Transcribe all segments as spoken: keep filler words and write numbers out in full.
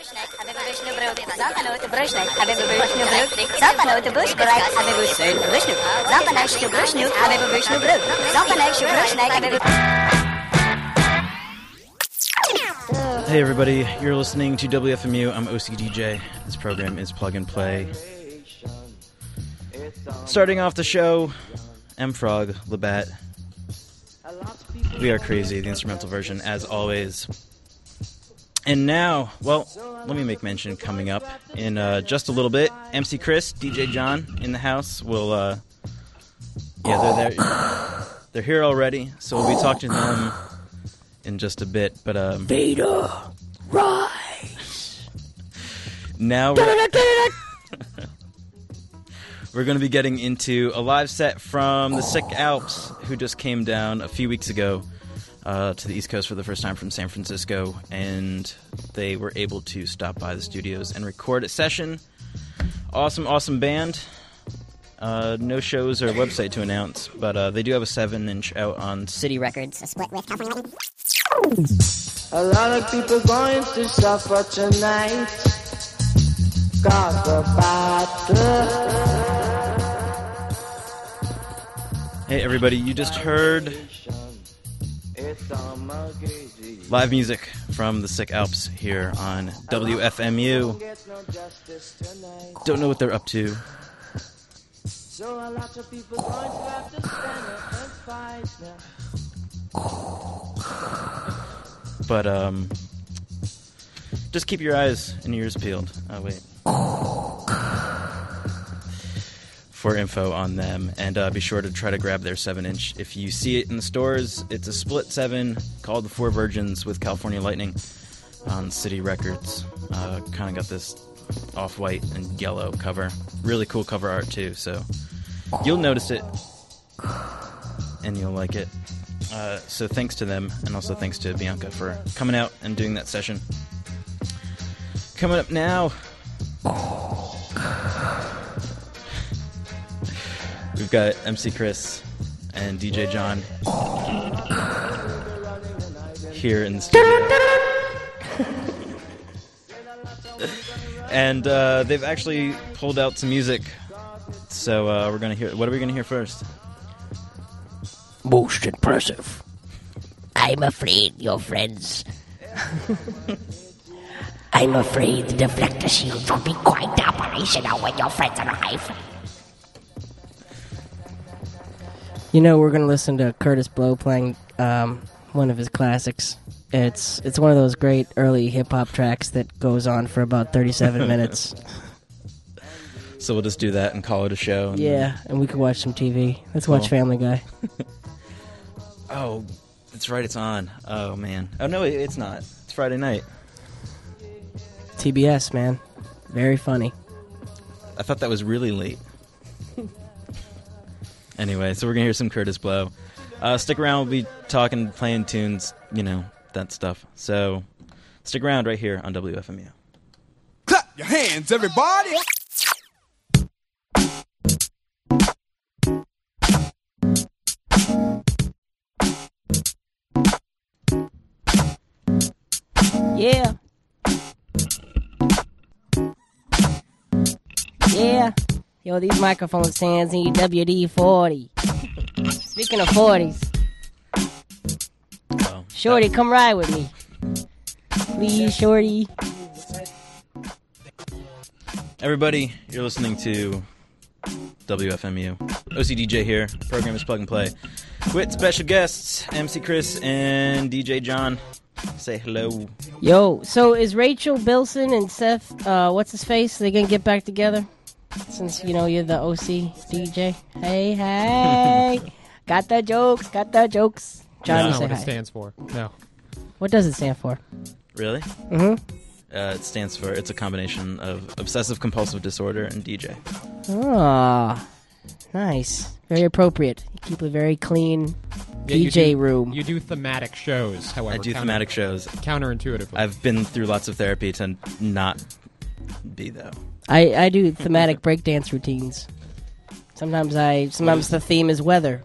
Hey everybody, you're listening to W F M U. I'm O C D J. This program is Plug and Play. Starting off the show, M-Frog, Labatt. We Are Crazy, the instrumental version, as always. And now, well, let me make mention coming up in uh, just a little bit. M C Chris, D J John in the house will, uh, yeah, they're there. They're here already, so we'll be talking to them in just a bit. But um, Vader, rise! Now we're, we're going to be getting into a live set from the Sick Alps, who just came down a few weeks ago uh, to the East Coast for the first time from San Francisco, and they were able to stop by the studios and record a session. Awesome, awesome band. Uh, no shows or website to announce, but uh, they do have a seven inch out on City Records. A split with California Lightning. A lot of people going to suffer tonight. Cause about Hey everybody, you just heard live music from the Sick Alps here on W F M U. Don't know what they're up to. So a lot of people going to have to stand up and fight now. But um, just keep your eyes and ears peeled. Oh wait. For info on them, and uh, be sure to try to grab their seven inch. If you see it in the stores, it's a split seven called the Four Virgins with California Lightning on City Records. Uh, kind of got this off-white and yellow cover. Really cool cover art too, so you'll notice it and you'll like it. Uh, so thanks to them, and also thanks to Bianca for coming out and doing that session. Coming up now, we've got M C Chris and D J John here in the studio. And uh, they've actually pulled out some music. So uh, we're gonna hear. What are we gonna hear first? Most impressive. I'm afraid your friends. I'm afraid the deflector shields will be quite operational when your friends arrive. You know, we're going to listen to Curtis Blow playing um, one of his classics. It's it's one of those great early hip-hop tracks that goes on for about thirty-seven minutes. So we'll just do that and call it a show. And yeah, then... and we can watch some T V. Let's cool. watch Family Guy. Oh, that's right, it's on. Oh, man. Oh, no, it's not. It's Friday night. T B S, man. Very funny. I thought that was really late. Anyway, so we're going to hear some Curtis Blow. Uh, stick around, we'll be talking, playing tunes, you know, that stuff. So, stick around right here on W F M U. Clap your hands, everybody! Yeah. Yeah. Yo, these microphone stands need W D forty. Speaking of forties. Oh, Shorty, come ride with me. Please, Shorty. Everybody, you're listening to W F M U. O C D J here. The program is Plug and Play. With special guests, M C Chris and D J John. Say hello. Yo, so is Rachel Bilson and Seth, uh, what's his face? They gonna get back together? Since, you know, you're the O C D J. Hey, hey. Got the jokes, got the jokes. Johnny, no, say what hi. it stands for. No. What does it stand for? Really? Mm-hmm. Uh, it stands for, it's a combination of obsessive compulsive disorder and D J. Oh, nice. Very appropriate. You keep a very clean Yeah, D J you do, room. You do thematic shows, however. I do counter, thematic shows. Counterintuitively. I've been through lots of therapy to not be, though. I, I do thematic breakdance routines. Sometimes I sometimes the theme is weather.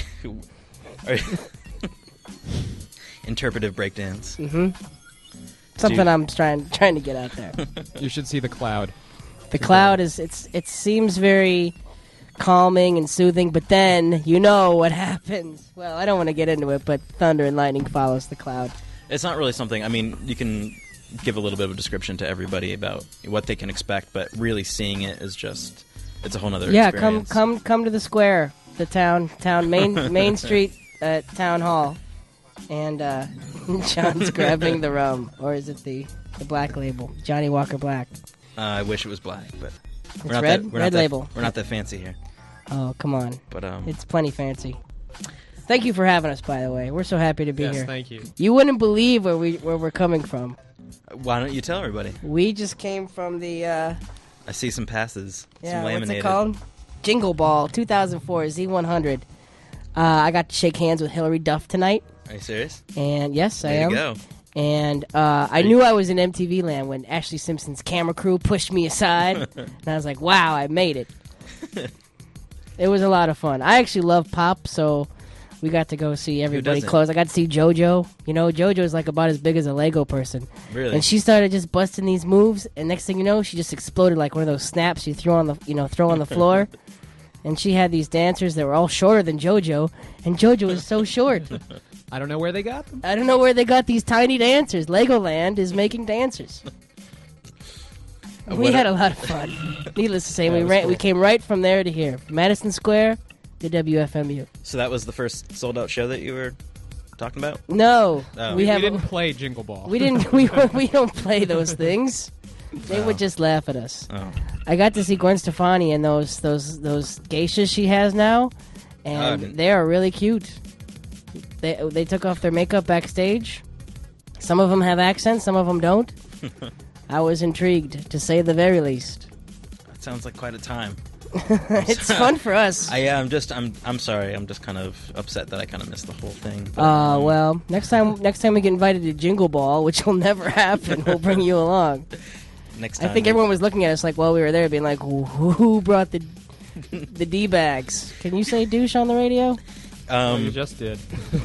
Interpretive breakdance. Mm-hmm. Something Dude. I'm trying trying to get out there. You should see the cloud. The cloud is it's it seems very calming and soothing, but then you know what happens. Well, I don't want to get into it, but thunder and lightning follows the cloud. It's not really something. I mean, you can give a little bit of a description to everybody about what they can expect, but really seeing it is just it's a whole nother Yeah, experience. come come come to the square, the town town main Main Street uh, town hall, and uh, John's grabbing the rum, or is it the the black label, Johnny Walker Black? Uh, I wish it was black, but It's we're not red, that, we're red not label. That, we're not that fancy here. Oh, come on, But um, it's plenty fancy. Thank you for having us, by the way. We're so happy to be Yes, here. thank you. You wouldn't believe where we where we're coming from. why don't you tell everybody? We just came from the uh, I see some passes. yeah, some what's laminated. it called? Jingle Ball two thousand four Z one hundred. Uh, I got to shake hands with Hillary Duff tonight, Are you serious? and yes, I Way am. to go. And uh, I knew I was in M T V land when Ashley Simpson's camera crew pushed me aside, and I was like, "Wow, I made it." It was a lot of fun. I actually love pop, so we got to go see everybody doesn't? close. I got to see JoJo. You know, JoJo's like about as big as a Lego person. Really? And she started just busting these moves, and next thing you know, she just exploded like one of those snaps you throw on the you know throw on the floor. And she had these dancers that were all shorter than JoJo, and JoJo is so short. I don't know where they got them. I don't know where they got these tiny dancers. Legoland is making dancers. We what had a- a lot of fun. Needless to say, That we was ran, cool. we came right from there to here, Madison Square to W F M U. So that was the first sold out show that you were talking about? No, Oh. we We, have didn't play Jingle Ball. we didn't we we don't play those things. They would just laugh at us. Oh. I got to see Gwen Stefani and those those those geishas she has now, and didn't- they are really cute. They they took off their makeup backstage. Some of them have accents, some of them don't. I was intrigued, to say the very least. That sounds like quite a time. It's fun for us. I, yeah, I'm just, I'm, I'm sorry. I'm just kind of upset that I kind of missed the whole thing. But, Uh, um, well, next time next time we get invited to Jingle Ball, which will never happen, we'll bring you along. next I time. think we- everyone was looking at us like while we were there, being like, "Who, who brought the the d bags?" Can you say douche on the radio? Oh, you Um, just did.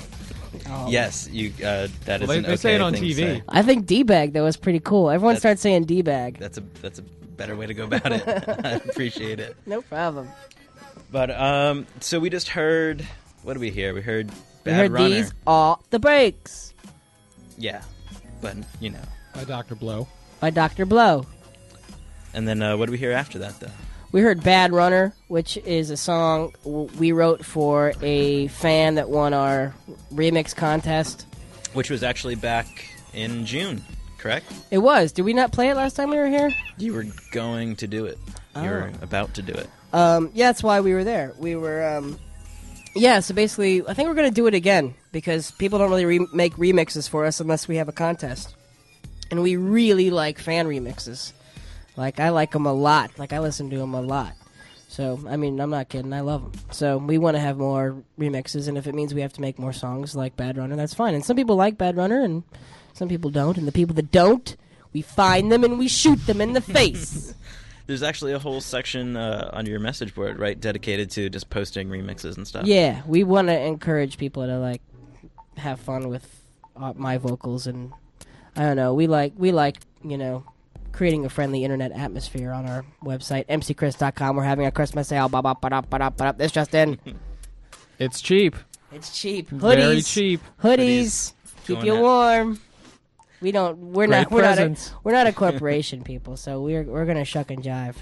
Oh. yes, you. Uh, that is Well, they- an they okay say it on thing T to V. say. I think d bag though was pretty cool. Everyone That's- starts saying d bag. That's a, that's a better way to go about it. I appreciate it. No problem. But um, so we just heard. What did we hear? We heard We Bad heard Runner. these are the breaks Yeah, but you know. By Doctor Blow. by Doctor Blow. And then uh, what did we hear after that, though? We heard Bad Runner, which is a song w- we wrote for a fan that won our remix contest. Which was actually back in June, correct? It was. Did we not play it last time we were here? You were going to do it. You were Oh. about to do it. Um, yeah, that's why we were there. We were, um, yeah. So basically, I think we're gonna do it again because people don't really re- make remixes for us unless we have a contest, and we really like fan remixes. Like I like them a lot. Like I listen to them a lot. So I mean, I'm not kidding. I love them. So we want to have more remixes, and if it means we have to make more songs like Bad Runner, that's fine. And some people like Bad Runner, and some people don't. And the people that don't, we find them and we shoot them in the face. There's actually a whole section uh, on your message board, right, dedicated to just posting remixes and stuff. Yeah, we want to encourage people to like have fun with uh, my vocals, and I don't know. We like we like you know creating a friendly internet atmosphere on our website m c chris dot com. We're having a Christmas sale. Ba ba ba da ba da ba da. This just in. It's cheap. It's cheap. Hoodies. Very cheap. Hoodies. Keep Going you at- warm. We don't. We're Great not. We're not. A, presents. we're not a corporation, people. So we're we're gonna shuck and jive.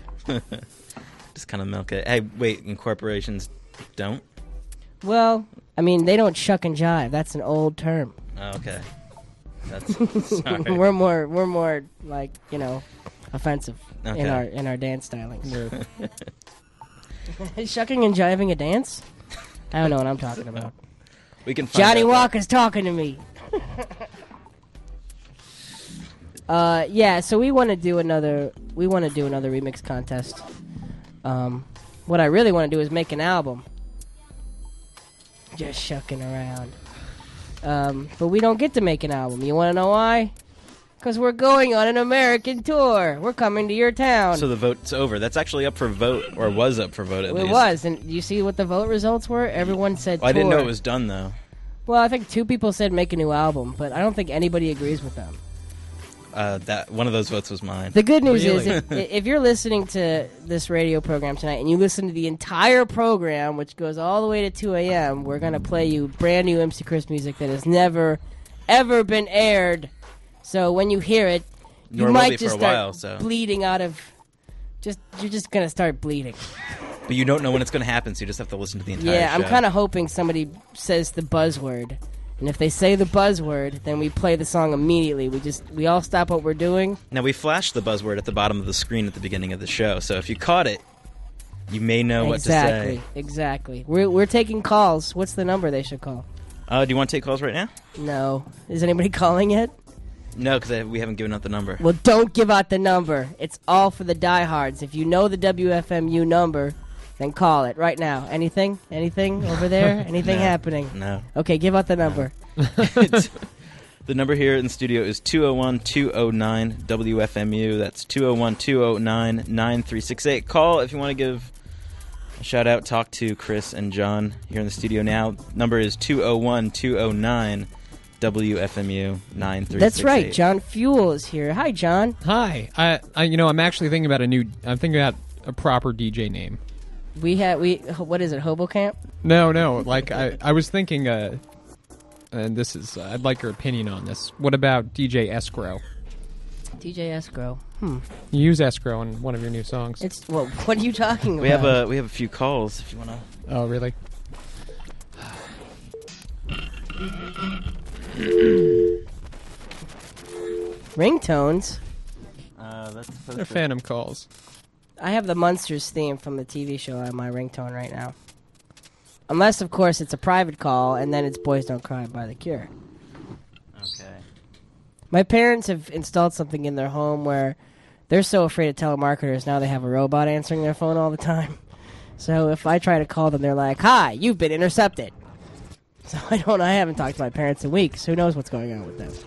Just kind of milk it. Hey, wait, and corporations don't? Well, I mean, they don't shuck and jive. That's an old term. Oh, okay. That's sorry. we're more we're more like you know offensive Okay. in our in our dance stylings. We're- Is shucking and jiving a dance? I don't know what I'm talking about. We can find Johnny out Walker's talking to me. uh, yeah. So we want to do another. We want to do another remix contest. Um, what I really want to do is make an album. Just shucking around. Um, but we don't get to make an album. You want to know why? Because we're going on an American tour. We're coming to your town. So the vote's over. That's actually up for vote, or was up for vote at it least. was, and you see what the vote results were? Everyone said Well, I didn't know tour. it was done, though. Well, I think two people said make a new album, but I don't think anybody agrees with them. uh, that one of those votes was mine. The good news is, Really? if, if you're listening to this radio program tonight and you listen to the entire program, which goes all the way to two a.m., we're going to play you brand new M C Chris music that has never, ever been aired. So when you hear it, you Nor will might be just for a start while, so. bleeding out of... Just You're just going to start bleeding. But you don't know when it's going to happen, so you just have to listen to the entire Yeah, show. I'm kind of hoping somebody says the buzzword. And if they say the buzzword, then we play the song immediately. We just we all stop what we're doing. Now, we flashed the buzzword at the bottom of the screen at the beginning of the show, so if you caught it, you may know exactly, what to say. exactly. We're we're taking calls. What's the number they should call? Uh, do you want to take calls right now? No. Is anybody calling yet? No, because we haven't given out the number. Well, don't give out the number. It's all for the diehards. If you know the W F M U number, then call it right now. Anything? Anything over there? Anything No. happening? No. Okay, give out the number. It's- the number here in the studio is two oh one, two oh nine, W F M U. That's two oh one, two oh nine, nine three six eight. Call if you want to give a shout out, talk to Chris and John here in the studio now. Number is two oh one, two oh nine, W F M U, nine three six eight. That's right. John Fuel is here. Hi, John. Hi. I, I, you know, I'm actually thinking about a new. I'm thinking about a proper D J name. We had we what is it? Hobo Camp? No, no. Like I, I was thinking. Uh, and this is. Uh, I'd like your opinion on this. What about D J Escrow? D J Escrow. Hmm. You use escrow in one of your new songs. It's well. What are you talking about? We have a we have a few calls if you want to. Oh, really? ringtones. Uh, that's They're phantom calls. I have the Munsters theme from the T V show on my ringtone right now. Unless, of course, it's a private call, and then it's Boys Don't Cry by The Cure. Okay. My parents have installed something in their home where they're so afraid of telemarketers, now they have a robot answering their phone all the time. So if I try to call them, they're like, "Hi, you've been intercepted." So I don't I haven't talked to my parents in weeks. Who knows what's going on with them?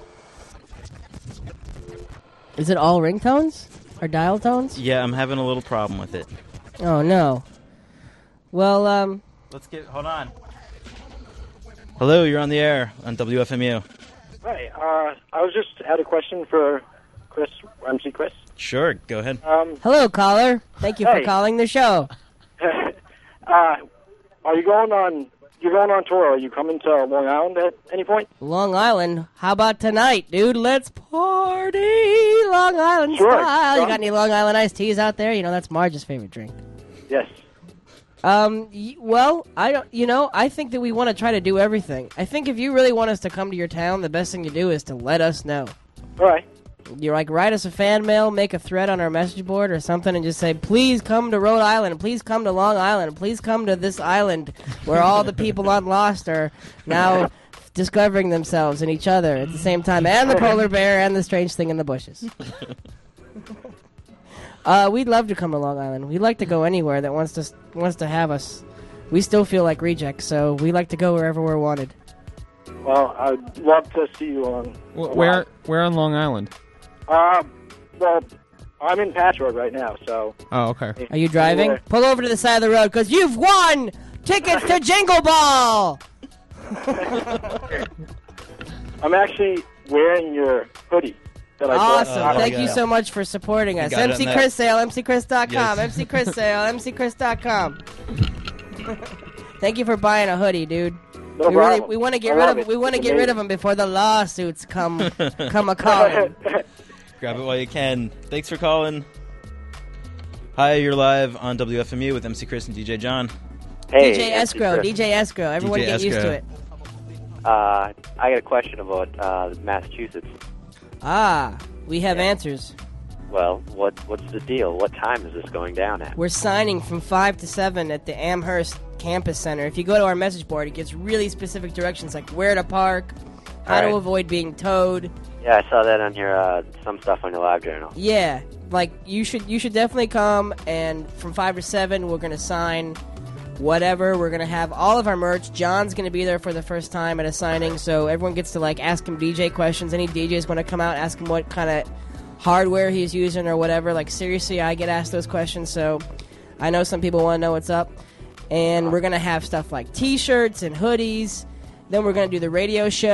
Is it all ringtones? Or dial tones? Yeah, I'm having a little problem with it. Oh, no. Well, um... Let's get... Hold on. Hello, you're on the air on W F M U. Hi, uh, I was just had a question for Chris, M C Chris. Sure, go ahead. Um, hello, caller. Thank you Hey. for calling the show. uh, are you going on? You're going on tour. Are you coming to Long Island at any point? Long Island? How about tonight, dude? Let's party! Long Island Sure. style. You Sure. got any Long Island iced teas out there? You know, that's Marge's favorite drink. Yes. Um, y- well, I don't, you know, I think that we want to try to do everything. I think if you really want us to come to your town, the best thing to do is to let us know. All right. You're like, write us a fan mail, make a thread on our message board or something, and just say, please come to Rhode Island, please come to Long Island, please come to this island where all the people on Lost are now discovering themselves and each other at the same time, and the polar bear and the strange thing in the bushes. uh, we'd love to come to Long Island. We'd like to go anywhere that wants to wants to have us. We still feel like rejects, so we like to go wherever we're wanted. Well, I'd love to see you on. Wh- Where, where on Long Island? Uh, well, I'm in Patchwork right now, so. Oh, okay. Are you driving? Yeah. Pull over to the side of the road, because you've won tickets to Jingle Ball! I'm actually wearing your hoodie that I bought. Awesome. Oh, Thank yeah. you so much for supporting us. got it on M C that. Chris Sale, M C Chris dot com, Yes. M C Chris Sale, M C Chris dot com. Thank you for buying a hoodie, dude. No we really problem. we want to get I rid love of it. we want to It's get rid of amazing. them before the lawsuits come come a calling. Grab it while you can. Thanks for calling. Hi, you're live on W F M U with M C Chris and D J John. Hey, D J M C Escrow, Chris. D J Escrow. Everyone D J get used to Escrow. it. Uh, I got a question about uh, Massachusetts. Ah, we have answers. Well, what what's the deal? What time is this going down at? We're signing from five to seven at the Amherst Campus Center. If you go to our message board, it gives really specific directions like where to park, how to Alright. avoid being towed. Yeah, I saw that on your uh, some stuff on your live journal. Yeah, like you should you should definitely come. And from five to seven, we're gonna sign whatever. We're gonna have all of our merch. John's gonna be there for the first time at a signing, so everyone gets to like ask him D J questions. Any D Js want to come out, ask him what kind of hardware he's using or whatever. Like seriously, I get asked those questions, so I know some people want to know what's up. And we're gonna have stuff like T-shirts and hoodies. Then we're gonna do the radio show.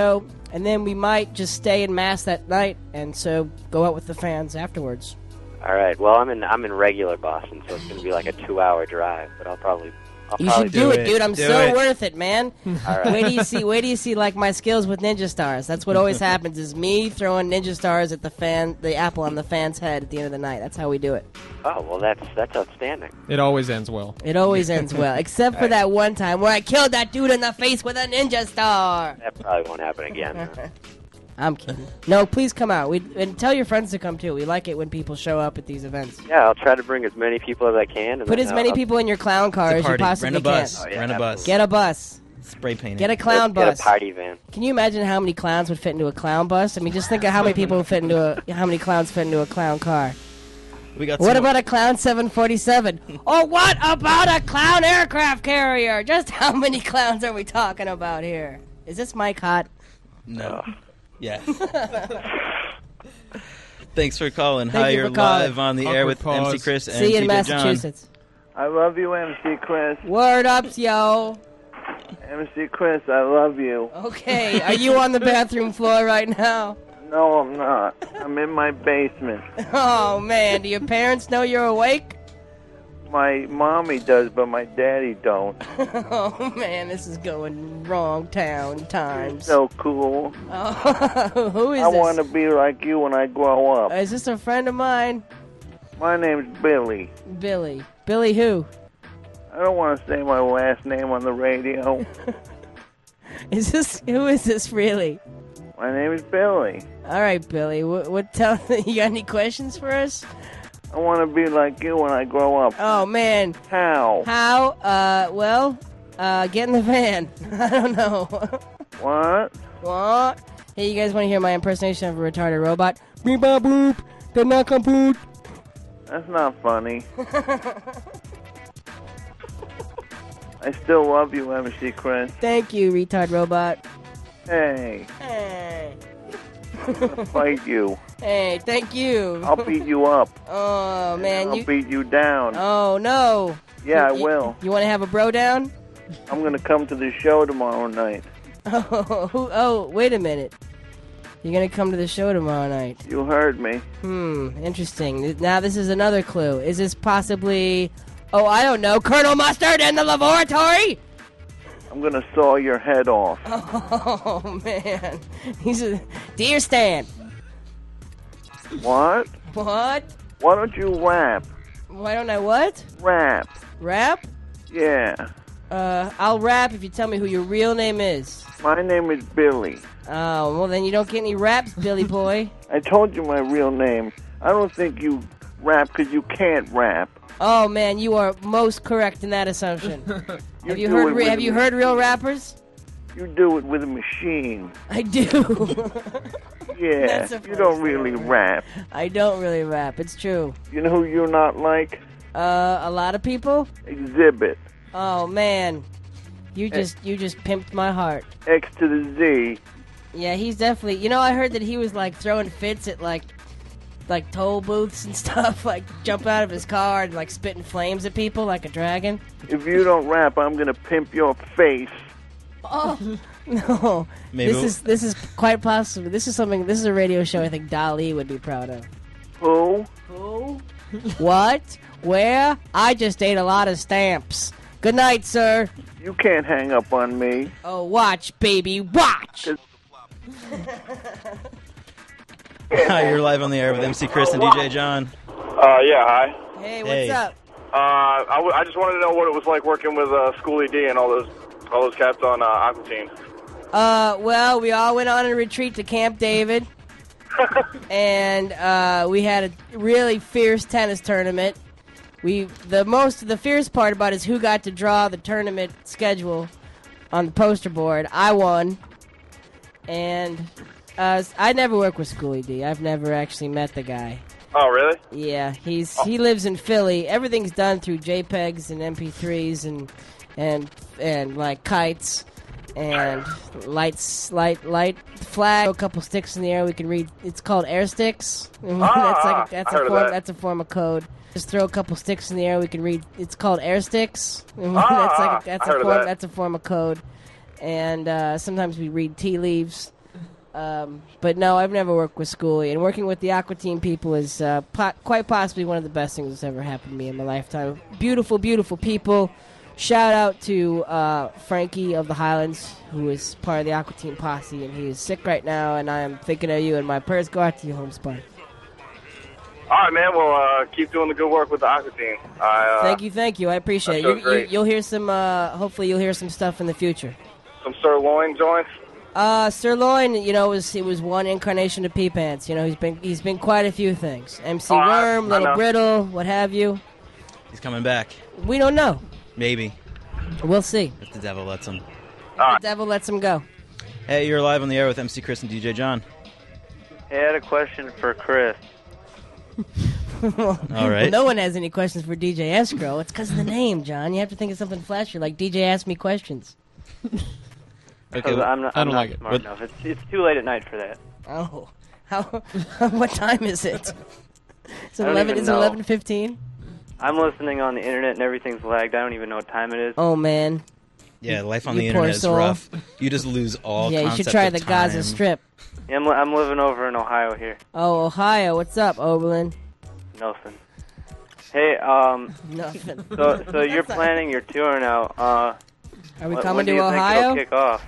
and then we might just stay in mass that night, and so go out with the fans afterwards. All right. Well, I'm in I'm in regular Boston, so it's going to be like a two-hour drive, but I'll probably I'll You probably should do, it, it. dude. I'm Do so it. worth it, man. All right. Wait do you see? Wait do you see? Like my skills with ninja stars. That's what always happens. Is me throwing ninja stars at the fan, the apple on the fan's head at the end of the night. That's how we do it. Oh, well, that's that's outstanding. It always ends well. It always ends well, except for that one time where I killed that dude in the face with a ninja star. That probably won't happen again. I'm kidding. No, please come out. We and tell your friends to come too. We like it when people show up at these events. Yeah, I'll try to bring as many people as I can. And Put then, as uh, many I'll- people in your clown car It's as a you party. possibly Rent a bus. can. Oh, yeah, Rent a bus. absolutely. Get a bus. Spray paint it. Get a clown Get bus. a party van. Can you imagine how many clowns would fit into a clown bus? I mean, just think of how many people would fit into a how many clowns fit into a clown car. We got What some about a clown seven forty-seven? Or what about a clown aircraft carrier? Just how many clowns are we talking about here? Is this mic hot? No. Yes. Thanks for calling. Thank Hi, you you're for calling. live on the Awkward air with pause. M C Chris and See you in T J John. Massachusetts. I love you, M C Chris. Word ups, yo. M C Chris, I love you. Okay, are you on the bathroom floor right now? No, I'm not. I'm in my basement. Oh, man. Do your parents know you're awake? My mommy does, but my daddy don't. Oh, man, this is going wrong town times. So cool. Oh, who is I this? want to be like you when I grow up. Is this a friend of mine? My name's Billy. Billy. Billy who? I don't want to say my last name on the radio. Is this, who is this really? My name is Billy. All right, Billy. What, what tell, you got any questions for us? I want to be like you when I grow up. Oh, man. How? How? Uh, well, uh, get in the van. I don't know. What? What? Hey, you guys want to hear my impersonation of a retarded robot? Beep, bop, boop. Did not compute. That's not funny. I still love you, M C Chris. Thank you, retard robot. Hey, Hey. I'm gonna fight you. Hey, thank you. I'll beat you up. Oh, man. I'll You. beat you down. Oh, no. Yeah, I You- will. You want to have a bro down? I'm gonna come to the show tomorrow night. Oh, who, oh, wait a minute. You're going to come to the show tomorrow night. You heard me. Hmm, interesting. Now this is another clue. Is this possibly, oh, I don't know, Colonel Mustard in the laboratory? I'm gonna saw your head off. Oh, man. He's a deer stand. What? What? Why don't you rap? Why don't I what? Rap. Rap? Yeah. Uh, I'll rap if you tell me who your real name is. My name is Billy. Oh, well then you don't get any raps, Billy boy. I told you my real name. I don't think you rap because you can't rap. Oh man, you are most correct in that assumption. You have you do heard? it Re- with have a you heard real machine. rappers? You do it with a machine. I do. Yeah. That's the You first don't thing really I heard. rap. I don't really rap. It's true. You know who you're not like? Uh, a lot of people. Exhibit. Oh man, you just you just pimped my heart. X to the Z. Yeah, he's definitely. You know, I heard that he was like throwing fits at like, like toll booths and stuff. Like jump out of his car and like spitting flames at people like a dragon. If you don't rap, I'm gonna pimp your face. Oh no! Maybe This we'll- is this is quite possible. This is something. This is a radio show I think Dali would be proud of. Who? Who? What? Where? I just ate a lot of stamps. Good night, sir. You can't hang up on me. Oh, watch, baby, watch. Hi, you're live on the air with M C Chris and D J John. Uh, yeah, hi. Hey, what's Hey. up? Uh, I, w- I just wanted to know what it was like working with uh, Schoolie D and all those all those cats on uh, Aqua Teen. Uh, well, we all went on a retreat to Camp David, and uh, we had a really fierce tennis tournament. We the most the fierce part about it is who got to draw the tournament schedule on the poster board. I won, and uh, I never worked with Schoolie D. I've never actually met the guy. Oh, really? Yeah, he's he lives in Philly. Everything's done through JPEGs and M P threes and and and like kites and lights, light light flag. A couple sticks in the air. We can read. It's called air sticks. that's like a, that's I heard a of form. that. That's a form of code. Just throw a couple sticks in the air. We can read. It's called air sticks. that's Ah, like a, that's I a heard of form. that. That's a form of code. And uh, sometimes we read tea leaves. Um, but no, I've never worked with Schoolie, and working with the Aqua Teen people is uh, po- quite possibly one of the best things that's ever happened to me in my lifetime. Beautiful, beautiful people. Shout out to uh, Frankie of the Highlands, who is part of the Aqua Teen posse, and he is sick right now, and I am thinking of you, and my prayers go out to you, Homespun. All right, man. Well, uh, keep doing the good work with the Aqua Teen. I, uh, Thank you, thank you. I appreciate it. that You, sounds you, great. you'll hear some, uh, hopefully you'll hear some stuff in the future. Some sirloin joints. Uh, Sirloin, you know, was it was one incarnation of Pee Pants. You know, he's been he's been quite a few things. M C Oh, I- Worm, I Little know. Brittle, what have you. He's coming back. We don't know. Maybe. We'll see. If the devil lets him. The devil lets him go. Hey, you're live on the air with M C Chris and D J John. Hey, I had a question for Chris. All right. Well, no one has any questions for D J Escrow. It's because of the name, John. You have to think of something flashy, like D J Ask Me Questions. Okay, well, I'm not, I I'm don't not like it. smart What- enough. It's, it's too late at night for that. Oh. How? What time is it? It's I don't eleven. even It's know. eleven fifteen. I'm listening on the internet and everything's lagged. I don't even know what time it is. Oh man. Yeah, life on You the poor internet is soul. rough. You just lose all Yeah, you concept should try of the time. Gaza Strip. Yeah, I'm, li- I'm living over in Ohio here. Oh, Ohio. What's up, Oberlin? Nothing. Hey, um, Nothing. so so you're planning your tour now. Uh, Are we wh- coming when do to you Ohio? Think it'll kick off?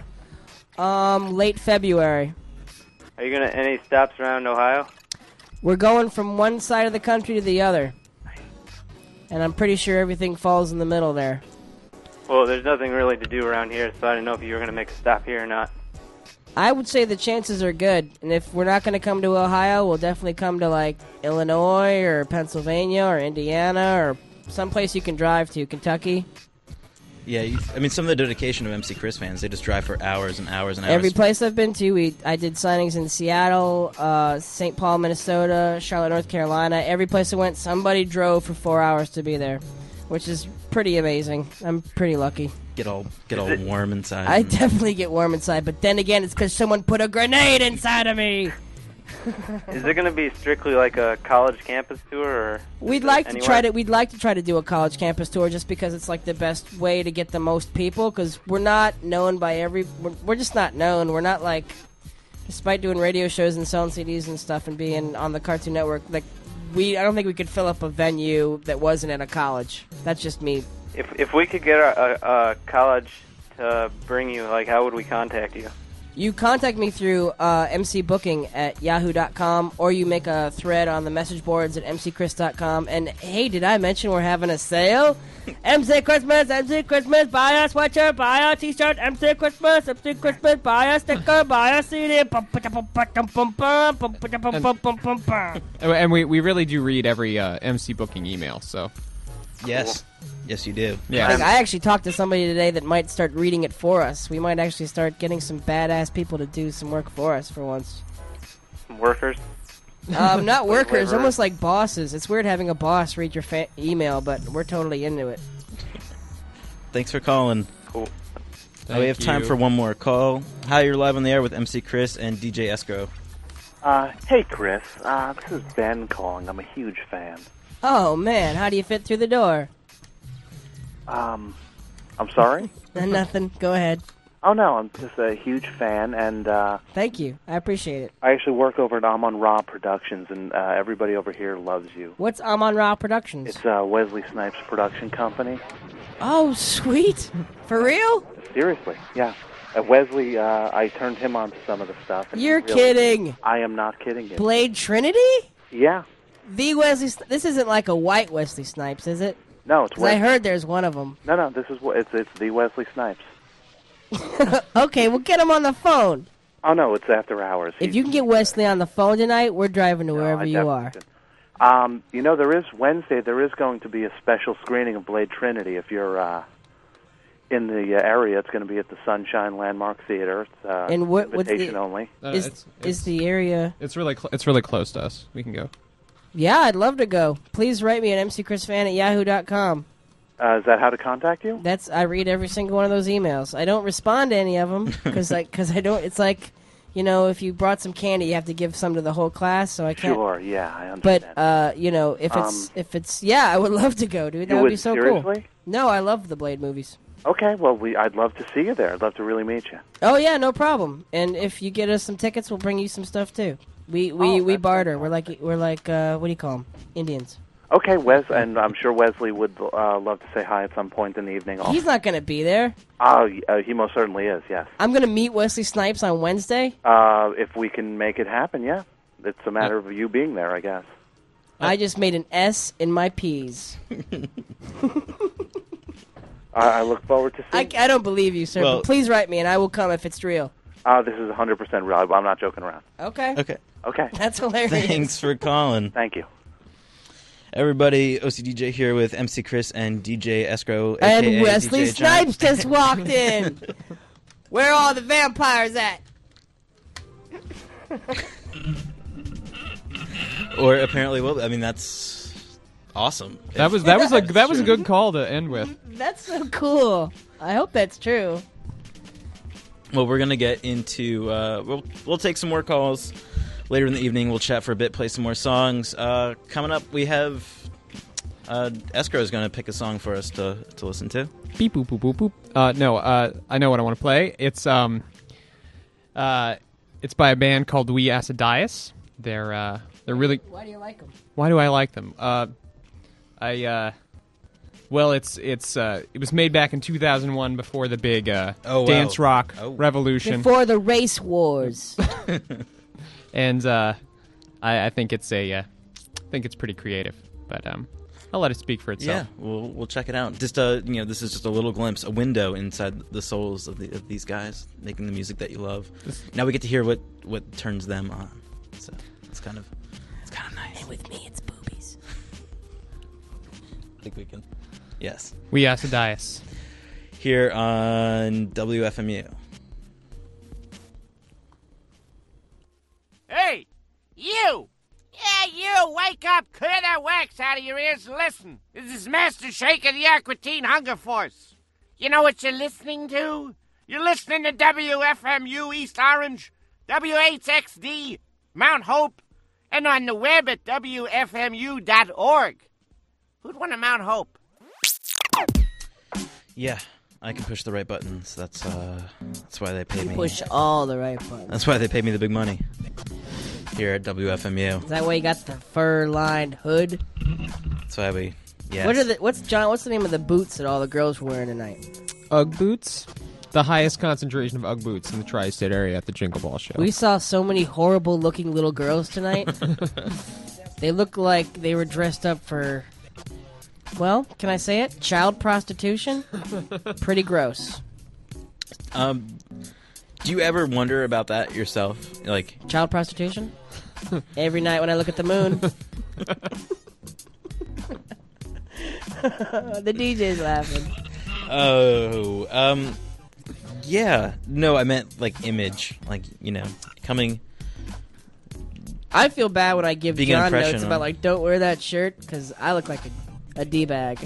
Um, late February. Are you gonna any stops around Ohio? We're going from one side of the country to the other. And I'm pretty sure everything falls in the middle there. Well, there's nothing really to do around here, so I didn't know if you were gonna make a stop here or not. I would say the chances are good. And if we're not going to come to Ohio, we'll definitely come to, like, Illinois or Pennsylvania or Indiana or someplace you can drive to, Kentucky. Yeah, you, I mean, some of the dedication of M C Chris fans, they just drive for hours and hours and hours. Every place I've been to, we I did signings in Seattle, uh, Saint Paul, Minnesota, Charlotte, North Carolina. Every place I went, somebody drove for four hours to be there, which is pretty amazing. I'm pretty lucky. Get all get all warm inside. I definitely get warm inside, but then again, it's because someone put a grenade inside of me. Is it gonna be strictly like a college campus tour, or We'd is it like to anywhere? try to. We'd like to try to do a college campus tour, just because it's like the best way to get the most people. Because we're not known by every. We're, we're just not known. We're not like, despite doing radio shows and selling C Ds and stuff and being on the Cartoon Network, like we. I don't think we could fill up a venue that wasn't at a college. That's just me. If if we could get a, a, a college to bring you, like, how would we contact you? You contact me through uh, mcbooking at yahoo dot com, or you make a thread on the message boards at m c chris dot com. And hey, did I mention we're having a sale? M C Christmas, M C Christmas, buy a sweatshirt, buy a t-shirt, M C Christmas, M C Christmas, buy a sticker, buy a C D. Bum, ba-da, bum, ba-dum, bum, bum, bum, ba-da, bum, bum, bum, bum, bum. And and we, we really do read every uh, M C booking email, so. Yes. Yes, you do. Yeah. Like, I actually talked to somebody today that might start reading it for us. We might actually start getting some badass people to do some work for us for once. Workers? Um, not Like workers, laborers? almost like bosses. It's weird having a boss read your fa- email, but we're totally into it. Thanks for calling. Cool. Uh, we have Thank time you. for one more call. Hi, you're live on the air with M C Chris and D J Escrow. Uh, hey, Chris. Uh, this is Ben calling. I'm a huge fan. Oh, man, how do you fit through the door? Um, I'm sorry? Nothing. Go ahead. Oh, no, I'm just a huge fan, and uh, Thank you. I appreciate it. I actually work over at Amon Ra Productions, and uh, everybody over here loves you. What's Amon Ra Productions? It's uh, Wesley Snipes' production company. Oh, sweet. For real? Seriously, yeah. Uh, Wesley, uh, I turned him on to some of the stuff. and he You're really- kidding. I am not kidding you. Blade Trinity? Yeah. The Wesley... Sn- This isn't like a white Wesley Snipes, is it? No, it's 'Cause I Wesley. heard there's one of them. No, no, this is what it's. It's the Wesley Snipes. Okay, we'll get him on the phone. Oh no, it's after hours. If you can get Wesley on the phone tonight, we're driving to wherever I you definitely are. could. Um, you know, there is Wednesday. There is going to be a special screening of Blade Trinity. If you're uh, in the uh, area, it's going to be at the Sunshine Landmark Theater. It's uh, And what- what's the- invitation only. Uh, Is it's, is the area... It's really cl- it's really close to us. We can go. Yeah, I'd love to go. Please write me at m c chris fan at yahoo dot com. Uh, is that how to contact you? That's I read every single one of those emails. I don't respond to any of them because like because I don't. It's like, you know, if you brought some candy, you have to give some to the whole class. So I can't. Sure, yeah, I understand. But uh, you know, if it's Um, if it's yeah, I would love to go, dude. That you would would be so cool. seriously? No, I love the Blade movies. Okay, well, we I'd love to see you there. I'd love to really meet you. Oh yeah, no problem. And if you get us some tickets, we'll bring you some stuff too. We we, Oh, we that's barter. We're like we're like uh, what do you call them? Indians. Okay, Wes, and I'm sure Wesley would uh, love to say hi at some point in the evening. Also. He's not going to be there. Oh, uh, he most certainly is. Yes. I'm going to meet Wesley Snipes on Wednesday. Uh, if we can make it happen, yeah. It's a matter of you being there, I guess. I just made an S in my P's. I, I look forward to I, seeing. I don't believe you, sir. Well- but please write me, and I will come if it's real. Uh, this is one hundred percent real. I'm not joking around. Okay. Okay. Okay. That's hilarious. Thanks for calling. Thank you. Everybody, O C D J here with M C Chris and D J Escrow, And aka Wesley D J Giant. Snipes just walked in. Where are all the vampires at? Or apparently, well, I mean, that's awesome. That was that was a that was a good call to end with. That's so cool. I hope that's true. Well, we're gonna get into. Uh, we'll we'll take some more calls later in the evening. We'll chat for a bit, play some more songs. Uh, coming up, we have uh, Escrow is gonna pick a song for us to to listen to. Beep boop boop boop boop. Uh, no, uh, I know what I want to play. It's um, uh, it's by a band called We Acidius. They're uh, they're really. Why do you like them? Why do I like them? Uh, I uh, well, it's it's uh, it was made back in two thousand one before the big uh, Oh, wow. dance rock Oh. revolution. Before the race wars. And uh, I, I think it's a, uh, I think it's pretty creative. But um, I'll let it speak for itself. Yeah, we'll we'll check it out. Just uh, you know, this is just a little glimpse, a window inside the souls of, the, of these guys making the music that you love. Now we get to hear what, what turns them on. So it's kind of it's kind of nice. And with me, it's boobies. I think we can. Yes. We Acidius. Here on W F M U. Hey, you! Yeah, you! Wake up! Clear that wax out of your ears and listen. This is Master Shake of the Aquatine Hunger Force. You know what you're listening to? You're listening to W F M U East Orange, W H X D, Mount Hope, and on the web at W F M U dot org. Who'd want to Mount Hope? Yeah, I can push the right buttons. That's uh, that's why they pay You me. push all the right buttons. That's why they pay me the big money. Here at W F M U. Is that why you got the fur-lined hood? That's why we. Yes. What are the? What's John? What's the name of the boots that all the girls were wearing tonight? Ugg boots. The highest concentration of Ugg boots in the tri-state area at the Jingle Ball show. We saw so many horrible-looking little girls tonight. They look like they were dressed up for. Well, can I say it? Child prostitution? Pretty gross. Um, do you ever wonder about that yourself? Like child prostitution? Every night when I look at the moon. The D J's laughing. Oh, um, yeah. No, I meant like image, like you know, coming. I feel bad when I give Being an John impression notes on- about like, don't wear that shirt because I look like a, a d bag.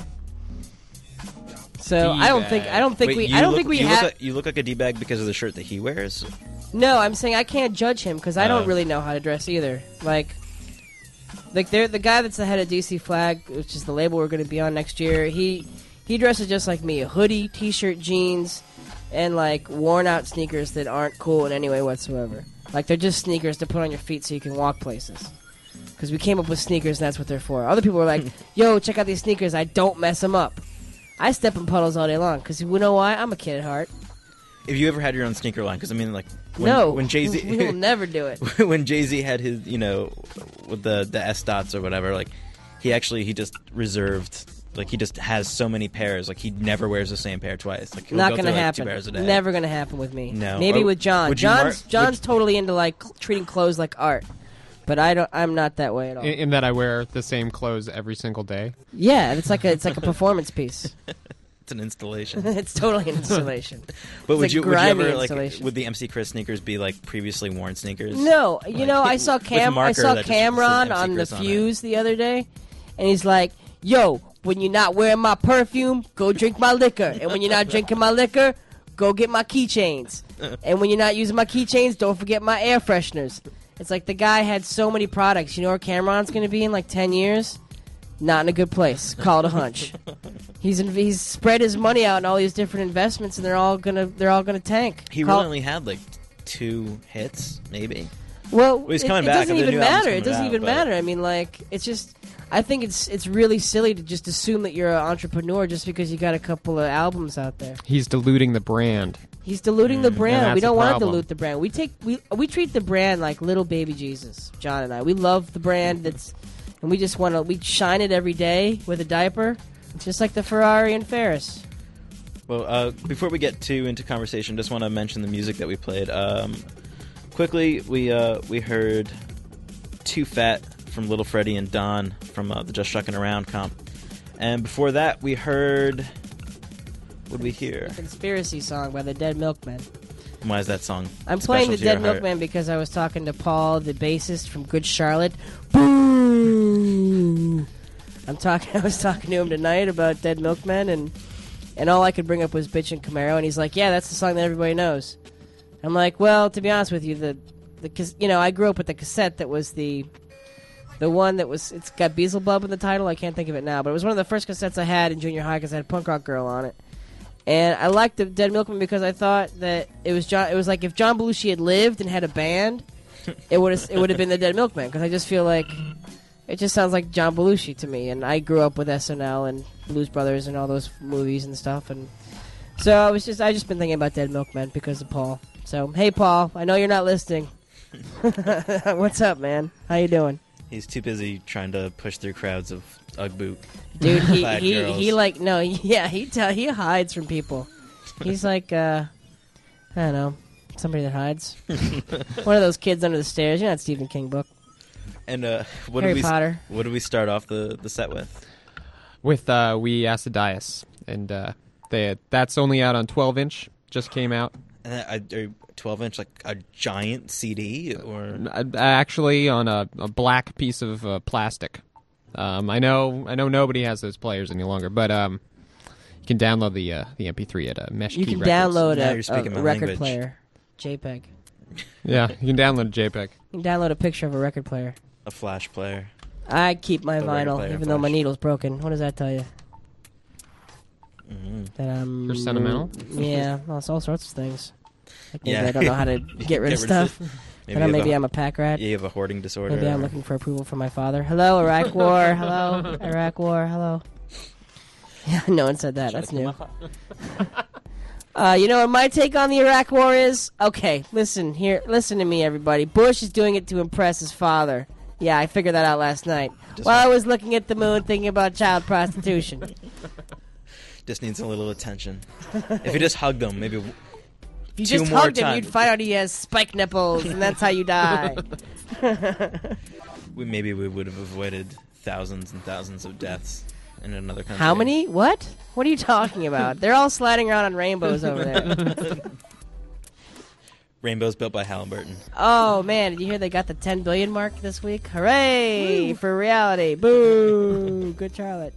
So I don't think I don't think Wait, we you I don't look- think we you have. Look like, you look like a d-bag because of the shirt that he wears. No, I'm saying I can't judge him because I don't Oh. really know how to dress either. Like, like they're the guy that's the head of D C Flag, which is the label we're going to be on next year. He he dresses just like me: a hoodie, t-shirt, jeans, and like worn-out sneakers that aren't cool in any way whatsoever. Like they're just sneakers to put on your feet so you can walk places. Because we came up with sneakers, and that's what they're for. Other people were like, "Yo, check out these sneakers. I don't mess them up. I step in puddles all day long." Because you know why? I'm a kid at heart. If you ever had your own sneaker line, because I mean, like when, No, when Jay Z, we will never do it. when Jay Z had his, you know, with the the S dots or whatever, like he actually he just reserved, like he just has so many pairs, like he never wears the same pair twice. Like he'll Not go gonna through, like, happen. Two pairs a day. Never gonna happen with me. No. Maybe Oh, with John. would you John's mar- John's totally into like cl- treating clothes like art, but I don't. I'm not that way at all. In, in that I wear the same clothes every single day. Yeah, it's like a it's like a performance piece. It's an installation. It's totally an installation. But It's would a you would you grimy ever like installation. would the M C Chris sneakers be like previously worn sneakers? No, you Like, know, I saw with Cam. I marker saw that just Cameron says M C on the Chris on it. Fuse the other day, and he's like, "Yo, when you're not wearing my perfume, go drink my liquor, and when you're not drinking my liquor, go get my keychains, and when you're not using my keychains, don't forget my air fresheners." It's like the guy had so many products. You know where Cameron's going to be in like ten years? Not in a good place. Call it a hunch. He's in, he's spread his money out in all these different investments, and they're all gonna they're all gonna tank. He Call- really only had like two hits, maybe. Well, Well, he's it, coming it back. doesn't The even new album's matter. It coming doesn't out, even but- matter. I mean, like, it's just. I think it's it's really silly to just assume that you're an entrepreneur just because you got a couple of albums out there. He's diluting the brand. He's diluting the and brand. that's We don't the want to problem. dilute the brand. We take we we treat the brand like little baby Jesus. John and I. We love the brand. That's and we just want to we shine it every day with a diaper, just like the Ferrari and Ferris. Well, uh, before we get too into conversation, just want to mention the music that we played. Um, quickly, we uh, we heard Too Fat from Little Freddie and Don from uh, the Just Shuckin' Around comp. And before that, we heard... What did we hear? Conspiracy song by the Dead Milkmen. Why is that song I'm special playing the to your Dead heart? Milkmen because I was talking to Paul, the bassist from Good Charlotte. Boo! I'm talking. I was talking to him tonight about Dead Milkmen, and and all I could bring up was Bitch and Camaro, and he's like, "Yeah, that's the song that everybody knows." I'm like, "Well, to be honest with you, the the cas- you know, I grew up with the cassette that was the the one that was it's got Beelzebub in the title. I can't think of it now, but it was one of the first cassettes I had in junior high because I had Punk Rock Girl on it." And I liked the Dead Milkmen because I thought that it was John. It was like if John Belushi had lived and had a band, it would have it would have been the Dead Milkmen. Because I just feel like it just sounds like John Belushi to me. And I grew up with S N L and Blues Brothers and all those movies and stuff. And so I was just I just been thinking about Dead Milkmen because of Paul. So hey, Paul, I know you're not listening. What's up, man? How you doing? He's too busy trying to push through crowds of Ugg boot. Dude, he clad he, girls. he like no, yeah, he tell he hides from people. He's like uh I don't know, somebody that hides. One of those kids under the stairs. You know that Stephen King book. And uh, what Harry did we Potter. What did we start off the, the set with? With uh, We Acidius, and uh, they that's only out on twelve inch. Just came out. And that, uh, twelve inch, like a giant C D, or Uh, actually on a, a black piece of uh, plastic. Um, I know, I know nobody has those players any longer, but um, you can download the uh, the M P three at uh, Mesh You Key can Records. download Now a, you're speaking a my record language. player, JPEG. Yeah, you can download a JPEG. You can download a picture of a record player. a flash player. I keep my The record vinyl, player even though my flash. needle's broken. What does that tell you? Mm-hmm. That I'm You're sentimental? Yeah, well, it's all sorts of things. Like maybe Yeah. I don't know how to get rid of stuff. Maybe, Maybe, you have maybe a- I'm a pack rat. Yeah, you have a hoarding disorder. Maybe I'm or- looking for approval from my father. Hello, Iraq War. Hello, Iraq War. Hello. Yeah, no one said that. That's new. Uh, you know what my take on the Iraq War is? Okay, listen here. Listen to me, everybody. Bush is doing it to impress his father. Yeah, I figured that out last night. Just While right. I was looking at the moon thinking about child prostitution. Just needs a little attention. If you just hugged him, maybe If you two just more hugged him, times. you'd find out he has spike nipples, and that's how you die. we, maybe we would have avoided thousands and thousands of deaths in another country. How many? What? What are you talking about? They're all sliding around on rainbows over there. Rainbows built by Halliburton. Oh, man. Did you hear they got the ten billion mark this week? Hooray for reality. Boo. Good Charlotte.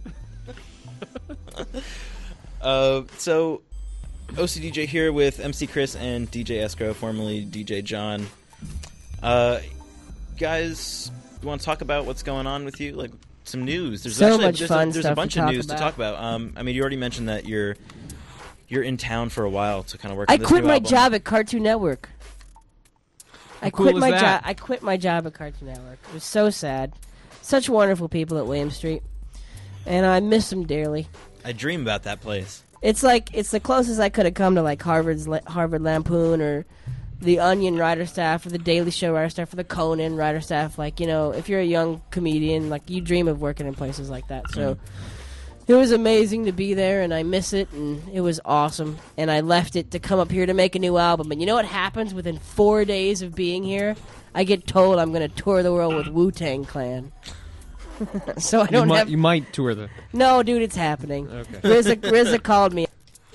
Uh, so, O C D J here with M C Chris and D J Escrow, formerly D J John. Uh, guys, you want to talk about what's going on with you? Like, some news. There's So actually much there's, fun a, there's stuff a bunch to of talk news about. to talk about. Um, I mean, you already mentioned that you're you're in town for a while to kind of work I on this quit new my album. job at Cartoon Network. I cool quit is my that? job. I quit my job at Cartoon Network. It was so sad. Such wonderful people at William Street, and I miss them dearly. I dream about that place. It's like it's the closest I could have come to like Harvard's La- Harvard Lampoon or the Onion writer staff or the Daily Show writer staff or the Conan writer staff. Like, you know, if you're a young comedian, like you dream of working in places like that. So it was amazing to be there, and I miss it, and it was awesome. And I left it to come up here to make a new album. And you know what happens within four days of being here? I get told I'm going to tour the world with Wu-Tang Clan. So I You don't might, have... you might tour the. No, dude, it's happening. Okay. R Z A, R Z A called me.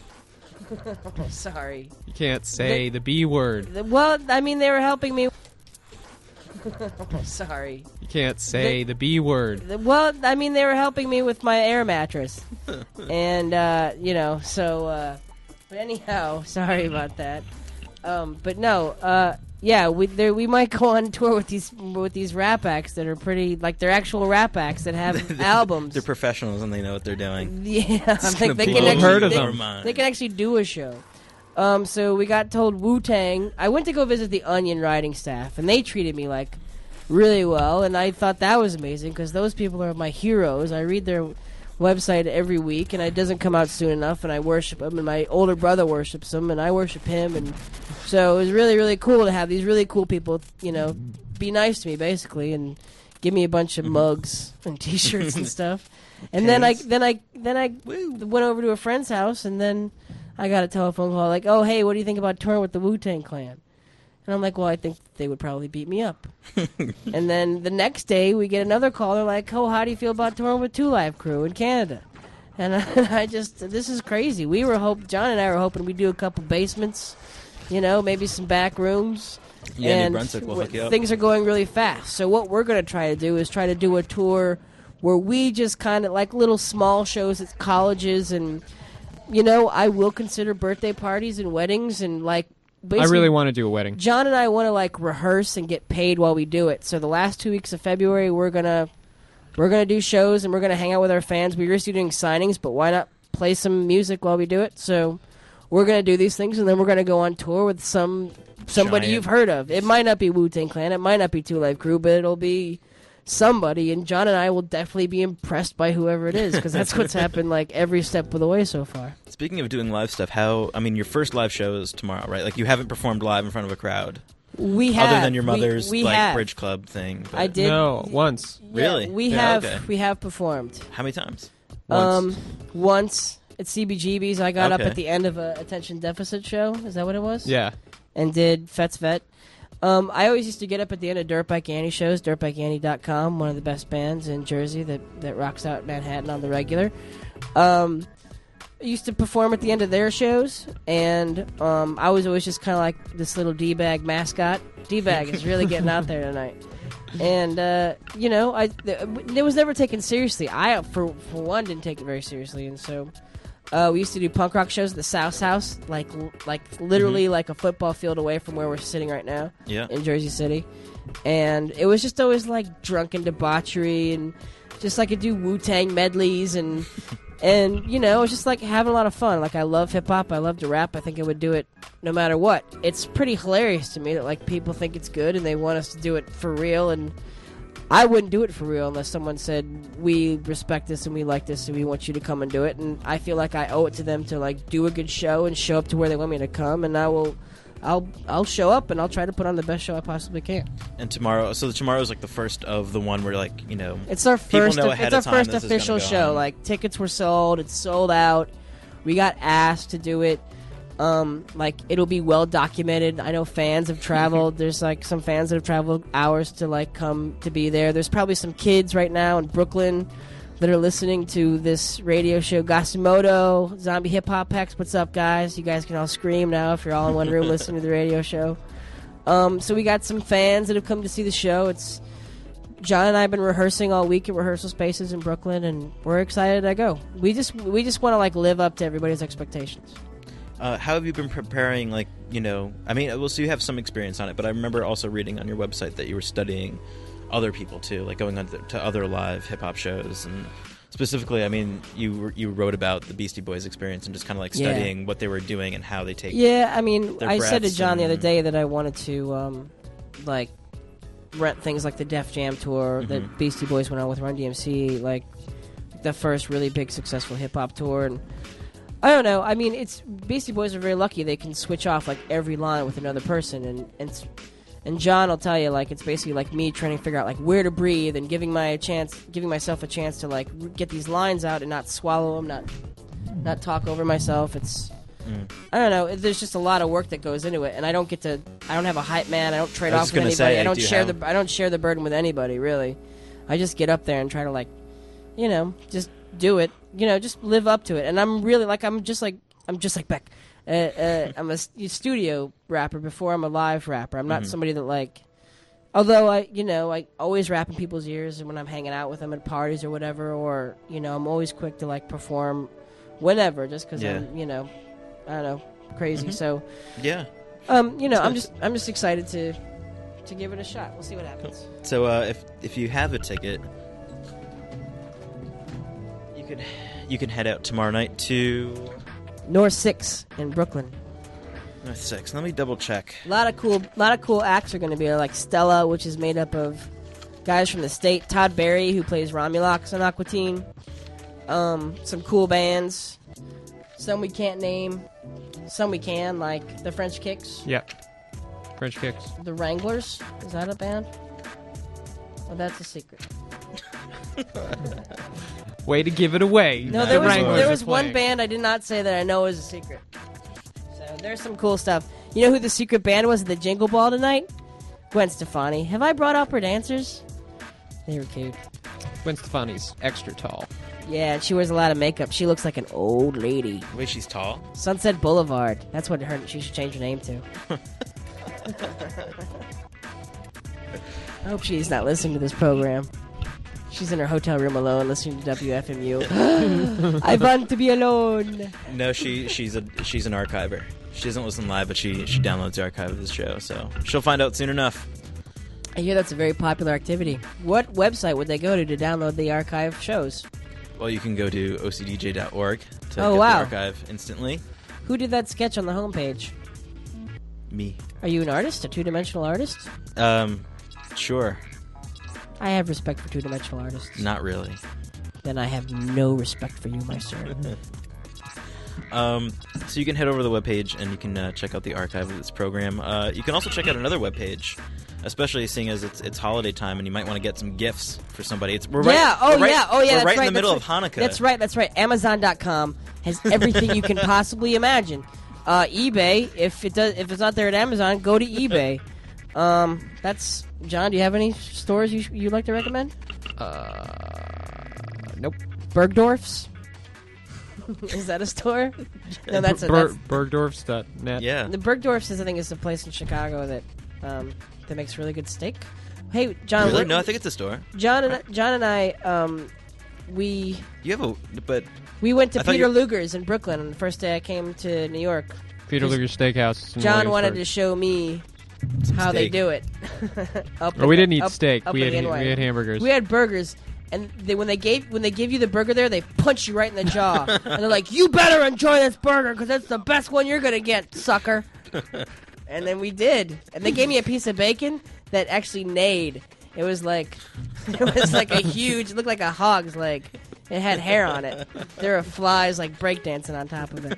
Sorry. You can't say the B word. Well, I mean, they were helping me. Sorry. You can't say the B word. Well, I mean, they were helping me with my air mattress. And, uh, you know, so, uh, but anyhow, sorry about that. Um, but no, uh, yeah, we there we might go on tour with these with these rap acts that are pretty like they're actual rap acts that have albums. They're professionals and they know what they're doing. Yeah, It's I think gonna they blow can actually heard of they, them. they can actually do a show. Um, so we got told Wu-Tang. I went to go visit the Onion writing staff, and they treated me like really well, and I thought that was amazing because those people are my heroes. I read their website every week, and it doesn't come out soon enough, and I worship them, and my older brother worships them, and I worship him, and so it was really, really cool to have these really cool people, you know, be nice to me basically, and give me a bunch of mugs and T-shirts and stuff. And then I, then I, then I went over to a friend's house, and then I got a telephone call like, "Oh, hey, what do you think about touring with the Wu-Tang Clan?" And I'm like, "Well, I think they would probably beat me up." And then the next day, we get another call. They're like, "Oh, how do you feel about touring with Two Live Crew in Canada?" And I, I just, this is crazy. We were hope John and I were hoping we'd do a couple basements, you know, maybe some back rooms. Yeah, New and Brunswick will w- hook you up. Things are going really fast. So what we're going to try to do is try to do a tour where we just kind of like little small shows at colleges, and you know, I will consider birthday parties and weddings and like. I really want to do a wedding. John and I want to like rehearse and get paid while we do it. So the last two weeks of February, we're gonna we're gonna do shows and we're gonna hang out with our fans. We're used to doing signings, but why not play some music while we do it? So we're gonna do these things, and then we're gonna go on tour with some somebody Giant. you've heard of. It might not be Wu-Tang Clan, it might not be Two Live Crew, but it'll be somebody. And John and I will definitely be impressed by whoever it is, because that's what's happened like every step of the way so far. Speaking of doing live stuff, how, I mean, your first live show is tomorrow, right? Like, you haven't performed live in front of a crowd. We have. Other than your We- mother's, we like, have. bridge club thing. but- I did. No, once. Really? Yeah, we Yeah, have. okay. We have performed. How many times? Um, once at C B G B's, I got up Okay. at the end of a attention deficit show. Is that what it was? Yeah. And did Fets Vet. Um, I always used to get up at the end of Dirtbike Annie shows. Dirtbike Annie dot com, one of the best bands in Jersey that that rocks out Manhattan on the regular. Um, I used to perform at the end of their shows, and um, I was always just kind of like this little D-bag mascot. D-bag is really getting out there tonight. And, uh, you know, I th- it was never taken seriously. I, for, for one, didn't take it very seriously, and so uh, we used to do punk rock shows at the South House, like like literally Mhm. like a football field away from where we're sitting right now Yeah. in Jersey City. And it was just always like drunken debauchery, and just like I do Wu-Tang medleys, and and you know, it was just like having a lot of fun. Like, I love hip-hop, I love to rap, I think I would do it no matter what. It's pretty hilarious to me that like people think it's good and they want us to do it for real, and I wouldn't do it for real unless someone said, we respect this and we like this and we want you to come and do it. And I feel like I owe it to them to like do a good show and show up to where they want me to come, and I will I'll I'll show up and I'll try to put on the best show I possibly can. And tomorrow, so tomorrow's like the first of the one where, like, you know, It's our people first know ahead it's our of time first this is gonna official go show. on. Like, tickets were sold, it's sold out. We got asked to do it. Um, like, it'll be well documented. I know fans have traveled. There's like some fans that have traveled hours to like come to be there. There's probably some kids right now in Brooklyn that are listening to this radio show. Gasimoto, Zombie Hip Hop Hex, what's up, guys? You guys can all scream now if you're all in one room listening to the radio show. Um, so we got some fans that have come to see the show. It's John and I have been rehearsing all week at rehearsal spaces in Brooklyn, and we're excited to go. We just we just want to like live up to everybody's expectations. Uh, how have you been preparing, like, you know, I mean, well, so you have some experience on it, but I remember also reading on your website that you were studying other people, too, like going on to, to other live hip-hop shows, and specifically, I mean, you were, you wrote about the Beastie Boys experience and just kind of, like, Yeah. studying what they were doing and how they take Yeah, I mean, their I said to breaths John the and- other day that I wanted to, um, like, rent things like the Def Jam tour Mhm. that Beastie Boys went on with Run D M C, like the first really big successful hip hop tour. And I don't know. I mean, it's Beastie Boys are very lucky; they can switch off like every line with another person, and and s- and John will tell you like it's basically like me trying to figure out like where to breathe and giving my a chance, giving myself a chance to like r- get these lines out and not swallow them, not not talk over myself. It's Mm. I don't know. There's just a lot of work that goes into it, and I don't get to. I don't have a hype man. I don't trade I was off just with gonna anybody. say, I don't do you share have- the. I don't share the burden with anybody really. I just get up there and try to like, you know, just do it. You know, just live up to it. And I'm really like I'm just like I'm just like Beck. Uh, uh, I'm a s- studio rapper before I'm a live rapper. I'm not Mhm. somebody that like. Although I, you know, I always rap in people's ears, and when I'm hanging out with them at parties or whatever, or you know, I'm always quick to like perform, whenever, just because Yeah. I'm, you know, I don't know, crazy. Mhm. So, Yeah. Um, you know, I'm just I'm just excited to to give it a shot. We'll see what happens. So uh, if if you have a ticket, you could you can head out tomorrow night to North Six in Brooklyn. North Six. Let me double check. A lot of cool, lot of cool acts are going to be there, like Stella, which is made up of guys from the state. Todd Barry, who plays Romulus on Aqua Teen. Um, some cool bands. Some we can't name. Some we can, like the French Kicks. Yep. French Kicks. The Wranglers. Is that a band? Oh, that's a secret. Way to give it away. No, there was, there was one band I did not say that I know is a secret. So there's some cool stuff. You know who the secret band was at the Jingle Ball tonight? Gwen Stefani. Have I brought up her dancers? They were cute. Gwen Stefani's extra tall. Yeah, and she wears a lot of makeup. She looks like an old lady. Wait, she's tall? Sunset Boulevard. That's what her she should change her name to. I hope she's not listening to this program. She's in her hotel room alone listening to W F M U. I want to be alone. No, she she's a she's an archiver. She doesn't listen live, but she she downloads the archive of this show, so she'll find out soon enough. I hear that's a very popular activity. What website would they go to to download the archive shows? Well, you can go to O C D J dot org to Oh, get wow. the archive instantly. Who did that sketch on the homepage? Me. Are you an artist? A two-dimensional artist? Um, sure. I have respect for two-dimensional artists. Not really. Then I have no respect for you, my sir. Um, so you can head over to the webpage and you can uh, check out the archive of this program. Uh, you can also check out another webpage, especially seeing as it's it's holiday time and you might want to get some gifts for somebody. It's we're right, yeah, oh we're right, yeah, oh yeah, we're that's right right, in the middle that's of right. Hanukkah. That's right, that's right. Amazon dot com has everything you can possibly imagine. Uh, eBay, if it does, if it's not there at Amazon, go to eBay. Um, that's John. Do you have any stores you you'd like to recommend? Uh, nope. Bergdorf's. Is that a store? No, that's a Ber- that's, Bergdorf's dot net. Yeah. The Bergdorf's is I think is a place in Chicago that um, that makes really good steak. Hey, John. Really? what- No, I think it's a store. John and John and I, um, we You have a but we went to I thought Peter you- Luger's in Brooklyn on the first day I came to New York. Peter Luger's Steakhouse. in John wanted Williamsburg. to show me how they steak. do it. Up Oh, in we the- didn't eat up- steak. up We in had the he- N Y. we had hamburgers. We had burgers, and they, when they gave when they give you the burger there, they punch you right in the jaw, and they're like, "You better enjoy this burger because that's the best one you're gonna get, sucker." And then we did, and they gave me a piece of bacon that actually neighed. It was like, it was like a huge, it looked like a hog's leg. It had hair on it. There were flies like breakdancing on top of it.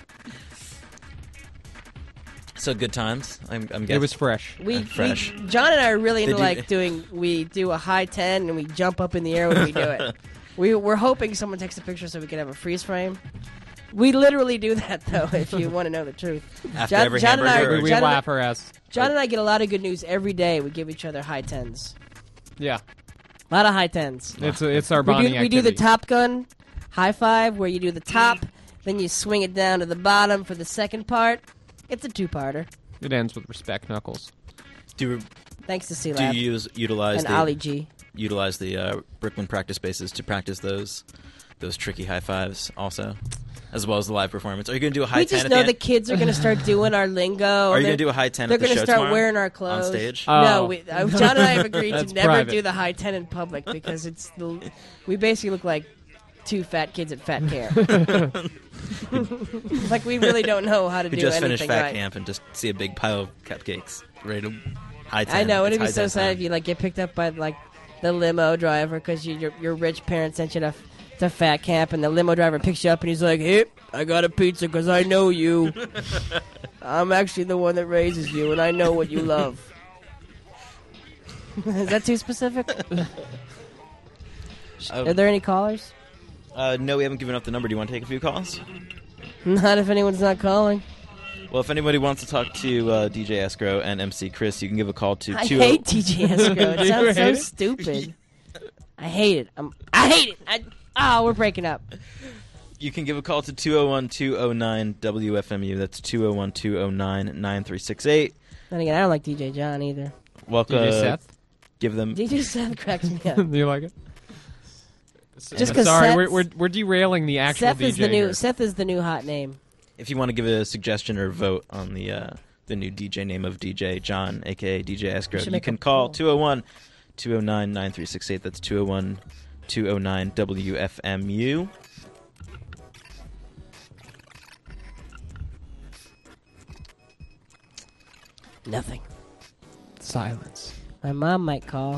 so good times. I'm, I'm guessing It was fresh. We, Uh, fresh. we John and I are really They into do- like doing. We do a high ten and we jump up in the air when we do it. we we're hoping someone takes a picture so we can have a freeze frame. We literally do that though. If you want to know the truth, After John, every John and I, hamburger, or- we John and I- laugh our ass. John and I get a lot of good news every day. We give each other high tens. Yeah. A lot of high tens. It's it's our We bonding do, we do the activity. Top Gun high five where you do the top, then you swing it down to the bottom for the second part. It's a two-parter. It ends with respect knuckles. Do Thanks to C do Lab you use utilize and the Ollie G. utilize the uh, Brooklyn practice spaces to practice those those tricky high fives also, as well as the live performance? Are you going to do a high We ten? just at know the the end? kids are going to start doing our lingo. Are you They're- going to do a high ten They're at the gonna show start tomorrow wearing our on clothes stage? No, Oh. we, uh, John and I have agreed That's to never private. do the high ten in public because it's the we basically look like two fat kids at fat camp. Like we really don't know how to We do just anything finished fat right. camp and just see a big pile of cupcakes ready to high ten. I know It's it'd be high so ten sad time. if you like get picked up by like the limo driver because you, your your rich parents sent you to to fat camp and the limo driver picks you up and he's like, "Hey, I got a pizza because I know you. I'm actually the one that raises you and I know what you love." Is that too specific? Um, Are there any callers? Uh, no, we haven't given up the number. Do you want to take a few calls? Not if anyone's not calling. Well, if anybody wants to talk to uh, D J Escrow and M C Chris, you can give a call to I two hate D J Escrow. It You sounds so hate it? stupid. I hate it. I'm, I hate it. I, oh, we're breaking up. You can give a call to two oh one, two oh nine, W F M U. That's two oh one, two oh nine, nine three six eight. Then again, I don't like D J John either. Welcome. D J Seth? Give them. D J Seth cracks me up. Do you like it? Just 'cause Sorry, Seth's- we're, we're we're derailing the actual Seth D J is the new here. Seth is the new hot name. If you want to give a suggestion or vote on the uh, the new D J name of D J John, a k a. D J Escrow. should You make can a call poll. two oh one, two oh nine, nine three six eight. That's two oh one, two oh nine, W F M U. Nothing. Silence. My mom might call.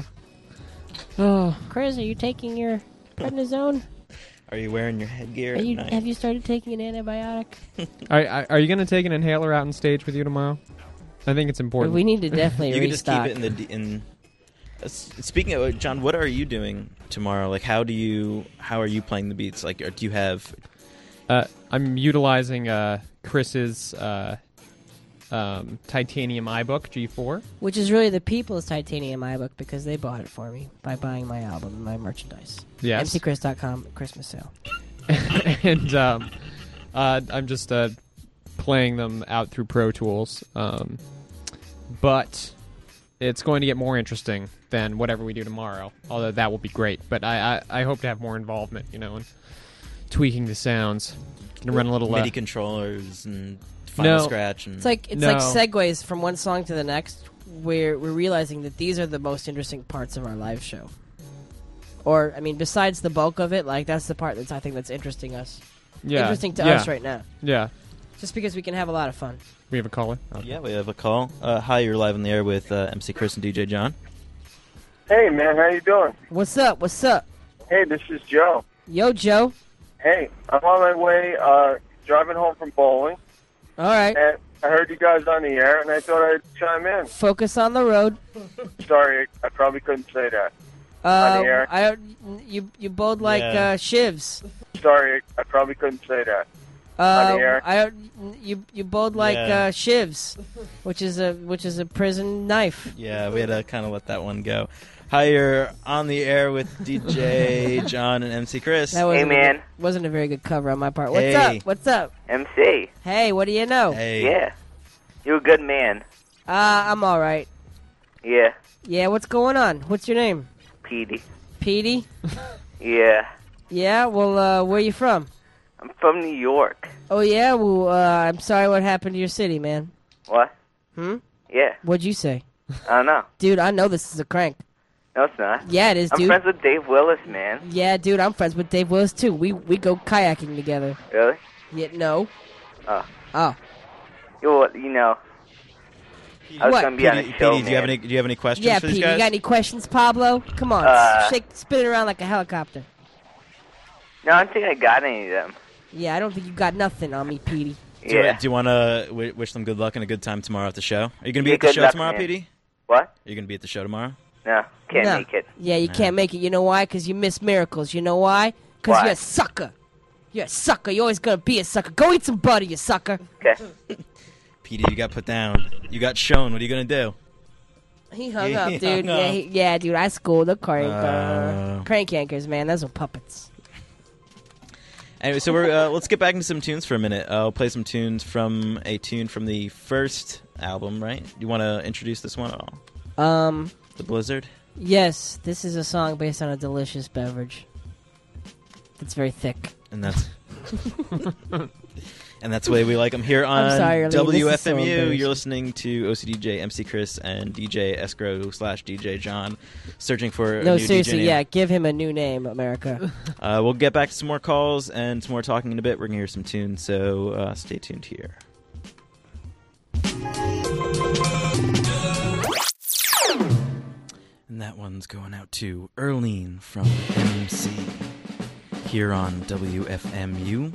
Oh, Chris, are you taking your prednisone? Are you wearing your headgear Are at you, night? have you started taking an antibiotic? Are, are, are you going to take an inhaler out on stage with you tomorrow? I think it's important. We need to definitely You can just restock. keep it in the d- in. Uh, s- speaking of John, what are you doing tomorrow? Like, how do you how are you playing the beats? Like, or do you have? Uh, I'm utilizing uh, Chris's uh, um, titanium iBook G four. Which is really the people's titanium iBook because they bought it for me by buying my album and my merchandise. Yes. M C Chris dot com Christmas sale. and um, uh, I'm just uh, playing them out through Pro Tools. Um, but it's going to get more interesting than whatever we do tomorrow, although that will be great. But I, I, I hope to have more involvement, you know, in tweaking the sounds. Gonna run a little MIDI uh, controllers and Final No. Scratch. And It's like it's No. like segues from one song to the next. Where we're realizing that these are the most interesting parts of our live show. Or I mean, besides the bulk of it, like that's the part that's I think that's interesting us. Yeah, Interesting to yeah. us right now. Yeah. Just because we can have a lot of fun. We have a caller? Yeah, we have a call. Uh, hi, you're live on the air with uh, M C Chris and D J John. Hey, man, how you doing? What's up? What's up? Hey, this is Joe. Yo, Joe. Hey, I'm on my way uh, driving home from bowling. All right. And I heard you guys on the air, and I thought I'd chime in. Focus on the road. Sorry, I probably couldn't say that. Uh, on the air. I you you both like Yeah. uh, shivs. Sorry, I probably couldn't say that. Uh, on the air. I you you both like Yeah. uh, shivs, which is a which is a prison knife. Yeah, we had to kind of let that one go. Hi, you're on the air with D J John and M C Chris. That wasn't Hey, a man. good- wasn't a very good cover on my part. What's Hey. up? What's up? M C. Hey, what do you know? Hey. Yeah. You're a good man. Uh, I'm all right. Yeah. Yeah, what's going on? What's your name? Petey. Petey? Yeah. Yeah, well, uh, where you from? I'm from New York. Oh, yeah? Well, uh, I'm sorry what happened to your city, man. What? Hmm? Yeah. What'd you say? I don't know. Dude, I know this is a crank. No, it's not. Yeah, it is, I'm dude. friends with Dave Willis, man. Yeah, dude, I'm friends with Dave Willis, too. We we go kayaking together. Really? Yeah, no. Oh. Oh. You, you know. I was What? going to be on a Petey, show, Petey, do you have man. any? Do you have any questions Yeah, for these Pete, guys? you got any questions, Pablo? Come on, Uh, shake, spin it around like a helicopter. No, I don't think I got any of them. Yeah, I don't think you got nothing on me, Petey. Do you, Yeah. do you want to w- wish them good luck and a good time tomorrow at the show? Are you going to be Yeah, at the good show luck, tomorrow, man. Petey? What? Are you going to be at the show tomorrow? No, can't No. make it. Yeah, you can't make it. You know why? Because you miss miracles. You know why? Because Why? you're a sucker. You're a sucker. You're always going to be a sucker. Go eat some butter, you sucker. Okay. Petey, you got put down. You got shown. What are you going to do? He hung He up, hung dude. up. Yeah, he, yeah, dude. I schooled the crank, Uh. uh, crank yankers, man. Those are puppets. Anyway, so we're uh, let's get back into some tunes for a minute. Uh, I'll play some tunes from a tune from the first album, right? Do you want to introduce this one at all? Um, The Blizzard? yes, this is a song based on a delicious beverage. It's very thick. And that's and that's the way we like them here on I'm sorry, Arlene, this is W F so M U. embarrassing. You're listening to O C D J, M C Chris, and D J Escrow slash D J John, searching for a No, new seriously, D J name. yeah. Give him a new name, America. Uh, we'll get back to some more calls and some more talking in a bit. We're going to hear some tunes, so uh, stay tuned here. And that one's going out to Erlene from M C here on W F M U.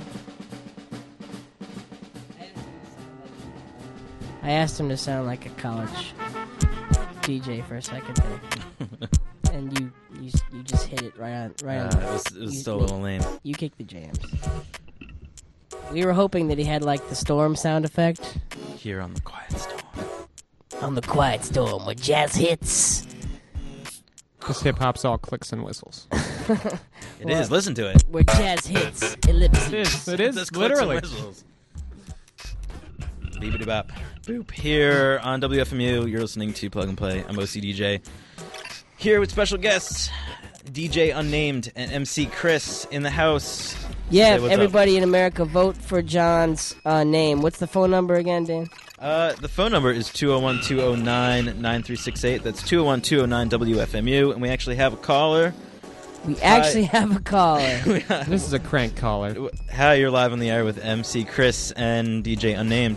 I asked him to sound like a college D J for a second there, and you you you just hit it right on right Uh, on. it was- it was you- still a little lame. You kicked the jams. We were hoping that he had like the storm sound effect. Here on the Quiet Storm. On the Quiet Storm where jazz hits. This hip hop's all clicks and whistles. It is. Listen to it. Where jazz hits ellipses. It is. It is. This clicks and Literally. whistles. Beepity bop. Boop. Here on W F M U, you're listening to Plug and Play. I'm O C D J. Here with special guests, D J Unnamed and M C Chris in the house. Yeah, Say what's everybody in America, vote for John's uh, name. What's the phone number again, Dan? Uh, the phone number is two oh one, two oh nine, nine three six eight. That's two oh one, two oh nine, W F M U. And we actually have a caller. We actually Hi. have a caller. This is a crank caller. Hi, you're live on the air with M C Chris and D J Unnamed.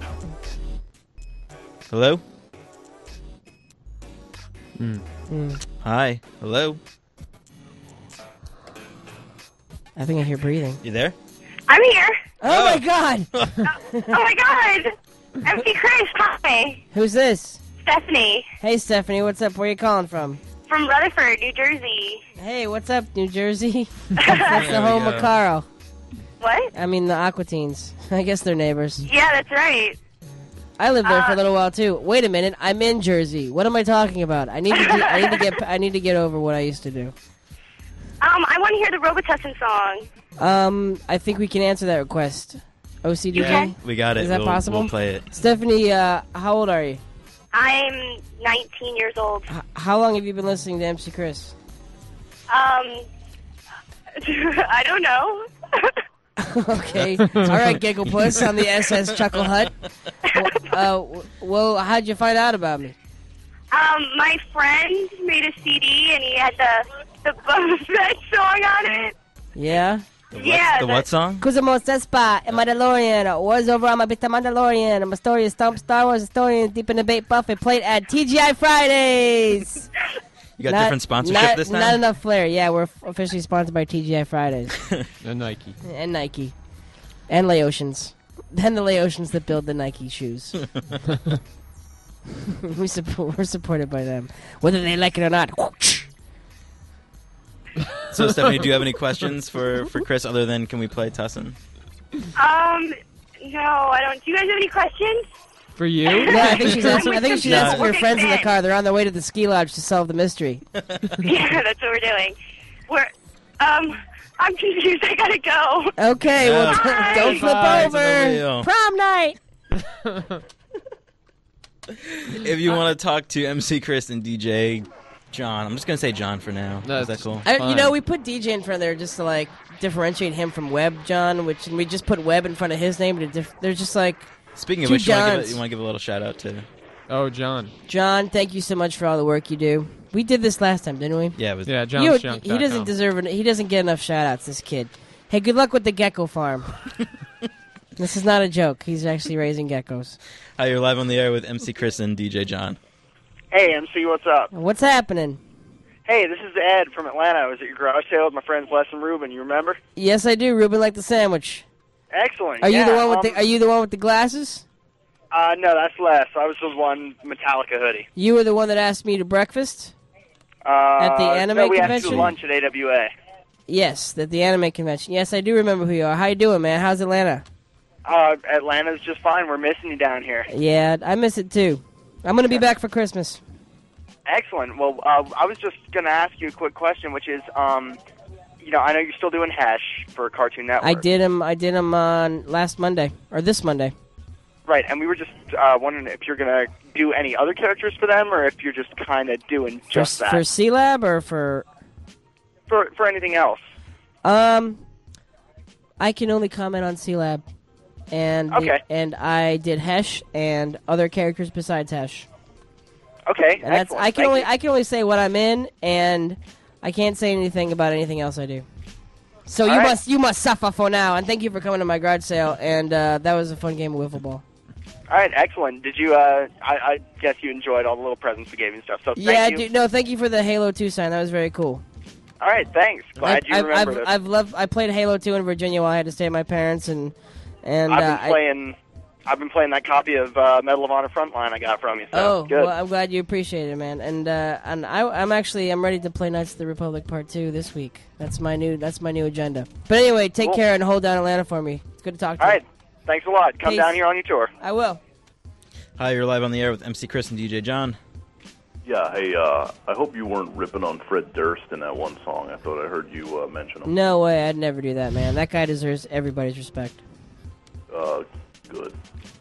Hello? Mm. Mm. Hi. Hello? I think I hear breathing. You there? I'm here. Oh, my God. oh, oh, my God. M C Chris, hi. Who's this? Stephanie. Hey, Stephanie. What's up? Where you calling from? From Rutherford, New Jersey. Hey, what's up, New Jersey? That's the home of Carl. What? I mean, the Aquatines. I guess they're neighbors. Yeah, that's right. I lived there uh, for a little while too. Wait a minute, I'm in Jersey. What am I talking about? I need to. Do, I need to get. I need to get over what I used to do. Um, I want to hear the Robitussin song. Um, I think we can answer that request. O C D J? Yeah, we got it. Is that we'll, possible? We'll play it. Stephanie, uh, how old are you? I'm nineteen years old. H- how long have you been listening to M C Chris? Um, I don't know. Okay. All right, Giggle Puss on the S S Chuckle Hut. Well, uh, well, how'd you find out about me? Um, my friend made a C D and he had the the Boba Fett song on it. Yeah? The what, Yeah, the the- what song? Kusamo Sespa and Mandalorian. Wars over on my bit Mandalorian. I'm a story of Stomp Star Wars historian deep in the bait buffet plate at T G I Fridays. You got Not- different sponsorship not, this time? Not enough flair. Yeah, we're f- officially sponsored by T G I Fridays. And Nike. And Nike. And Laotians. And the Laotians that build the Nike shoes. we support, we're supported by them. Whether they like it or not. So, Stephanie, do you have any questions for, for Chris other than can we play Tussin? Um, no, I don't. Do you guys have any questions? For you? Yeah, I think she's asking, I think she's No. asking her Okay, friends in the thanks. car. They're on their way to the ski lodge to solve the mystery. Yeah, that's what we're doing. We're, um, I'm confused. I gotta go. Okay, well, Bye. don't flip Bye, it's a over. deal. Prom night. If you want to talk to M C Chris and D J John, I'm just going to say John for now. Is that cool? I, you know, we put D J in front of there just to, like, differentiate him from Webb John, which and we just put Webb in front of his name. To diff- they're just like Speaking of two which, you want, to Johns. give, a- you want to give a little shout out to... Oh, John. John, thank you so much for all the work you do. We did this last time, didn't we? Yeah, it was... Yeah, You- John's junk he dot doesn't com. deserve it. He doesn't get enough shout outs, this kid. Hey, good luck with the gecko farm. This is not a joke. He's actually raising geckos. Hi, you're live on the air with M C Chris and D J John. Hey, M C, what's up? What's happening? Hey, this is Ed from Atlanta. I was at your garage sale with my friends Les and Ruben. You remember? Yes, I do. Ruben like the sandwich. Excellent. Are you yeah, the one with um, the Are you the one with the glasses? Uh, no, that's Les. I was the one Metallica hoodie. You were the one that asked me to breakfast Uh, at the anime no, we convention. had to lunch at A W A. Yes, at the anime convention. Yes, I do remember who you are. How you doing, man? How's Atlanta? Uh, Atlanta's just fine. We're missing you down here. Yeah, I miss it too. I'm gonna be back for Christmas. Excellent. Well, uh, I was just going to ask you a quick question, which is, um, you know, I know you're still doing Hash for Cartoon Network. I did him. I did him on last Monday or this Monday. Right, and we were just uh, wondering if you're going to do any other characters for them, or if you're just kind of doing just for, that. for C Lab or for For for anything else. um, I can only comment on C Lab, and the- Okay. and I did Hesh and other characters besides Hesh. Okay, And that's excellent. I can Thank only you. I can only say what I'm in, and I can't say anything about anything else I do. So All you right. must you must suffer for now. And thank you for coming to my garage sale. And uh, that was a fun game of wiffle ball. All right, excellent. Did you, uh, I, I guess you enjoyed all the little presents we gave you and stuff, so yeah, thank you. dude, no, thank you for the Halo two sign. That was very cool. All right, thanks. Glad you I've, remembered I've, it. I've loved. I played Halo two in Virginia while I had to stay at my parents, and and I've uh, been playing. I've been playing that copy of uh, Medal of Honor Frontline I got from you. I, So oh, good. well, I'm glad you appreciate it, man. And uh, and I, I'm actually I'm ready to play Knights of the Republic Part Two this week. That's my new that's my new agenda. But anyway, take Cool. care and hold down Atlanta for me. It's good to talk to All you. right, thanks a lot. Come Peace. down here on your tour. I will. Hi, you're live on the air with M C Chris and D J John. Yeah, hey, uh, I hope you weren't ripping on Fred Durst in that one song. I thought I heard you uh, mention him. No way, I'd never do that, man. That guy deserves everybody's respect. Uh, good.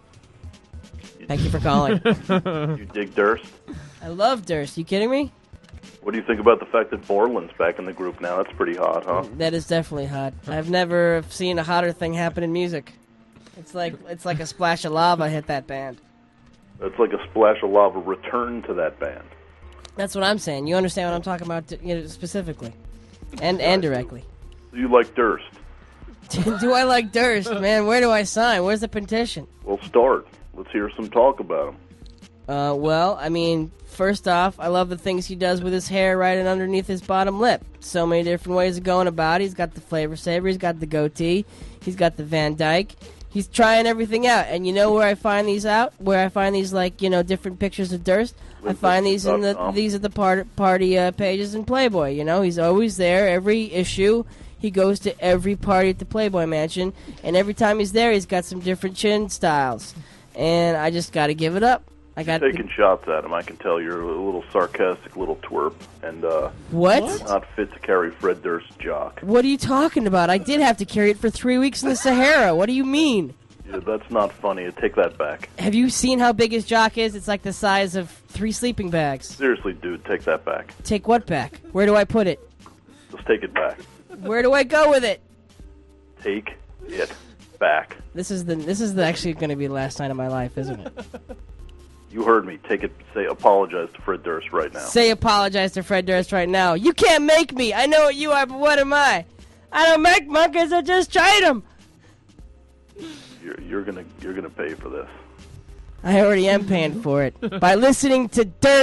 Thank you for calling. You dig Durst? I love Durst. You kidding me? What do you think about the fact that Borland's back in the group now? That's pretty hot, huh? That is definitely hot. I've never seen a hotter thing happen in music. It's like it's like a splash of lava hit that band. That's like a splash of lava return to that band. That's what I'm saying. You understand what I'm talking about, you know, specifically, and and directly. You like Durst? Do I like Durst, man? Where do I sign? Where's the petition? Well, start. Let's hear some talk about him. Uh, well, I mean, first off, I love the things he does with his hair right and underneath his bottom lip. So many different ways of going about it. He's got the flavor saver. He's got the goatee. He's got the Van Dyke. He's trying everything out. And you know where I find these out? Where I find these, like, you know, different pictures of Durst? I find these in the these are the part, party uh, pages in Playboy. You know, he's always there. Every issue, he goes to every party at the Playboy Mansion, and every time he's there, he's got some different chin styles. And I just got to give it up. I got taking shots at him. I can tell you're a little sarcastic, little twerp, and uh, What? you're not fit to carry Fred Durst's jock. What are you talking about? I did have to carry it for three weeks in the Sahara. What do you mean? Yeah, that's not funny. Take that back. Have you seen how big his jock is? It's like the size of three sleeping bags. Seriously, dude, take that back. Take what back? Where do I put it? Just take it back. Where do I go with it? Take it back. This is the this is the, actually going to be the last night of my life, isn't it? You heard me. Take it. Say apologize to Fred Durst right now. Say apologize to Fred Durst right now. You can't make me. I know what you are, but what am I? I don't make monkeys. I just trade them. You're, you're gonna you're gonna pay for this. I already am paying for it by listening to Derp.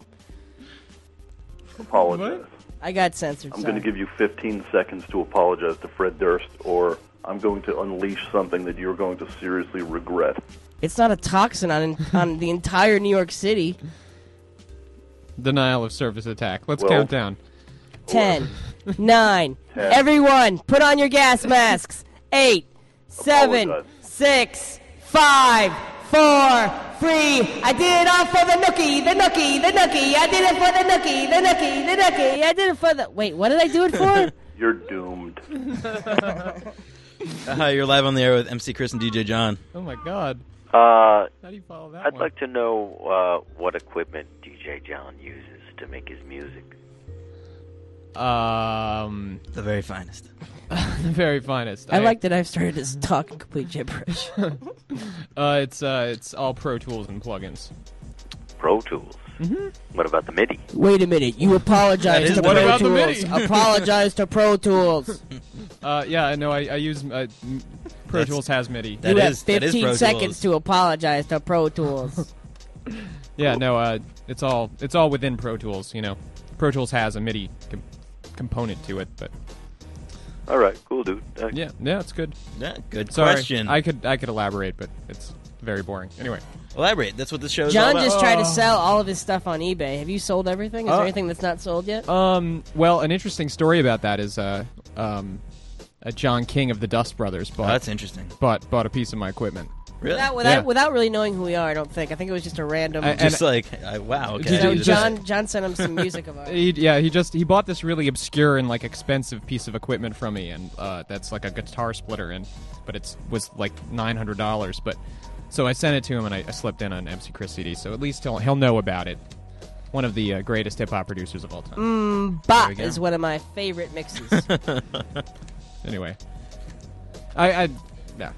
Apologize. I got censored. I'm sorry. going to give you fifteen seconds to apologize to Fred Durst, or I'm going to unleash something that you're going to seriously regret. It's not a toxin on on the entire New York City. Denial of service attack. Let's Well- count down. Ten, nine. Ten. Everyone, put on your gas masks. Eight, seven, Apologize. six, five, four, three. I did it all for the nookie, the nookie, the nookie. I did it for the nookie, the nookie, the nookie. I did it for the. Wait, what did I do it for? You're doomed. Uh, you're live on the air with M C Chris and D J John. Oh my God. Uh, How do you follow that I'd one? like to know uh, what equipment D J John uses to make his music. Um, the very finest. the very finest. I like that I've started to talk in complete gibberish. uh, it's uh, it's all Pro Tools and plugins. Pro Tools. Mm-hmm. What about the MIDI? Wait a minute. You apologize That is to the What Pro about the Tools. MIDI? Apologize to Pro Tools. Uh, yeah, I know. I, I use uh, m- Pro That's- Tools has MIDI. you have fifteen seconds to apologize to Pro Tools. Yeah, no. Uh, it's all it's all within Pro Tools. You know, Pro Tools has a MIDI com- component to it, but All right, cool, dude. Thanks. yeah, yeah, it's good. Yeah, good Sorry, question. I could I could elaborate, but it's very boring. Anyway, Elaborate. That's what this show is John all about. just tried to sell all of his stuff on eBay. Have you sold everything? Is Uh, there anything that's not sold yet? Um, well, an interesting story about that is uh, um, uh, John King of the Dust Brothers bought. Oh, that's interesting. Bought bought a piece of my equipment. Really? Without, without, Yeah. without really knowing who we are, I don't think. I think it was just a random. I- Just like, I, wow. Okay. So Just- John, John sent him some music of ours. He, yeah, he just he bought this really obscure and like expensive piece of equipment from me, and uh, that's like a guitar splitter, and but it's was like nine hundred dollars. But so I sent it to him, and I, I slipped in an M C Chris C D, so at least he'll he'll know about it. One of the uh, greatest hip hop producers of all time. Mm, There Bop we go. is one of my favorite mixes. Anyway, I, I yeah.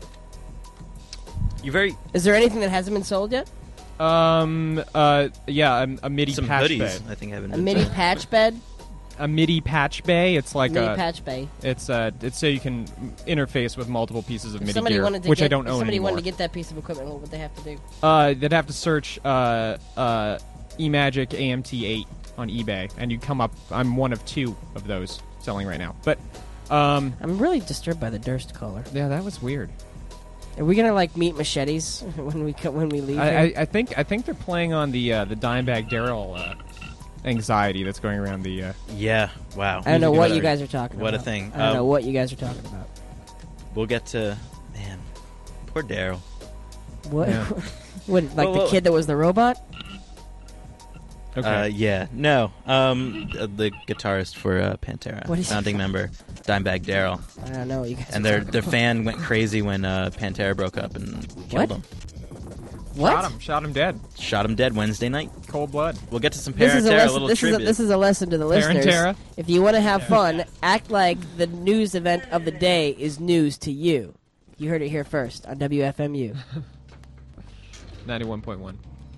You very. Is there anything that hasn't been sold yet? Um. Uh. Yeah. A, a MIDI Some patch hoodies, bay. I think, haven't A been MIDI sold. patch bed? A MIDI patch bay. It's like MIDI a patch bay. It's uh. It's so you can interface with multiple pieces of If MIDI somebody gear, wanted to which get, I don't if own somebody anymore. wanted to get that piece of equipment, what would they have to do? Uh, they'd have to search uh, uh, eMagic A M T eight on eBay, and you come up. I'm one of two of those selling right now. But um, I'm really disturbed by the Durst caller. Yeah, that was weird. Are we gonna like meet machetes when we co- when we leave? I, here? I, I think I think they're playing on the uh, the Dimebag Daryl uh, anxiety that's going around the. Uh, Yeah. Wow. I don't know what What you a- guys are talking what about. a thing. I don't Um, know what you guys are talking about. We'll get to. Man. Poor Daryl. What? Yeah. what? Like Well, the well- kid that was the robot? Okay. Uh, yeah. No. Um, uh, the guitarist for uh, Pantera, What is he founding member, Dimebag Daryl. I don't know what you guys. And are their talking their about. fan went crazy when uh, Pantera broke up and What? killed him. What? Shot him. Shot him dead. Shot him dead Wednesday night. Cold blood. We'll get to some This is, a Pantera, a lesson, little this, is a, tribute. this is a lesson to the listeners. Tarantara. If you want to have fun, act like the news event of the day is news to you. You heard it here first on W F M U. ninety-one point one.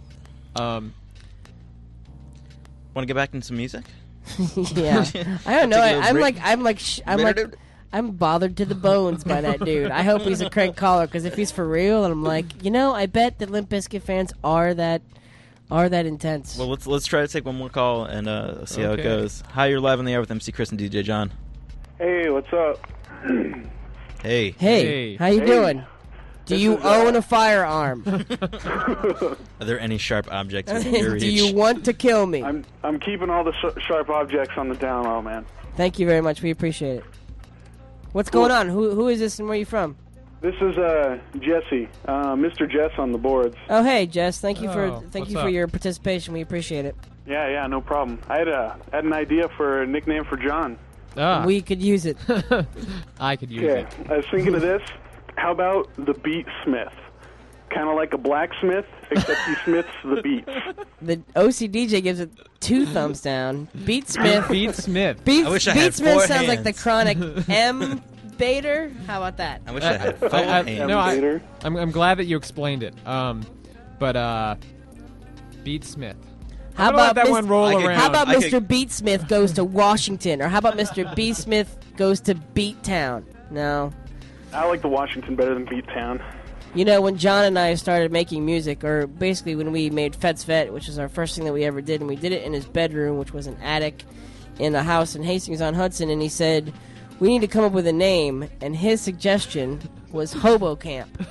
Um, Want to get back into some music? Yeah, I don't know. Take a I, little I'm break. like, I'm like, sh- I'm like, I'm bothered to the bones by that dude. I hope he's a crank caller because if he's for real, and I'm like, you know, I bet that Limp Bizkit fans are that, are that intense. Well, let's let's try to take one more call and uh, see how it Okay. goes. Hi, you're live on the air with M C Chris and D J John. Hey, what's up? Hey. Hey, how you Hey. doing? Do This you is, uh, own a firearm? Are there any sharp objects within your reach? Do you want to kill me? I'm I'm keeping all the sh- sharp objects on the down low, man. Thank you very much. We appreciate it. What's going on? Who who is this and where are you from? This is uh Jesse, uh, Mister Jess on the boards. Oh, hey, Jess. Thank you Oh, for thank what's you for up? your participation. We appreciate it. Yeah, yeah, no problem. I had a had an idea for a nickname for John. Ah. We could use it. I could use Okay, it. I was thinking of this. How about the Beat Smith? Kind of like a blacksmith, except he smiths the beats. The O C D J gives it two thumbs down. Beat Smith. Beat Smith. Beat, I wish I Beat had Smith four sounds like the hands. chronic M Bader. How about that? I wish I had I- four I- hands. no, I, I'm, I'm glad that you explained it. Um, but uh, Beat Smith. How I'm gonna let about that Mis- one roll I could- around? How about I could- Mister Beat Smith goes to Washington, or how about Mister B Smith goes to Beat Town? No. I like the Washington better than Beat Town. You know, when John and I started making music, or basically when we made Fets Vet, which was our first thing that we ever did, and we did it in his bedroom, which was an attic in a house in Hastings-on-Hudson, and he said, we need to come up with a name, and his suggestion was Hobo Camp.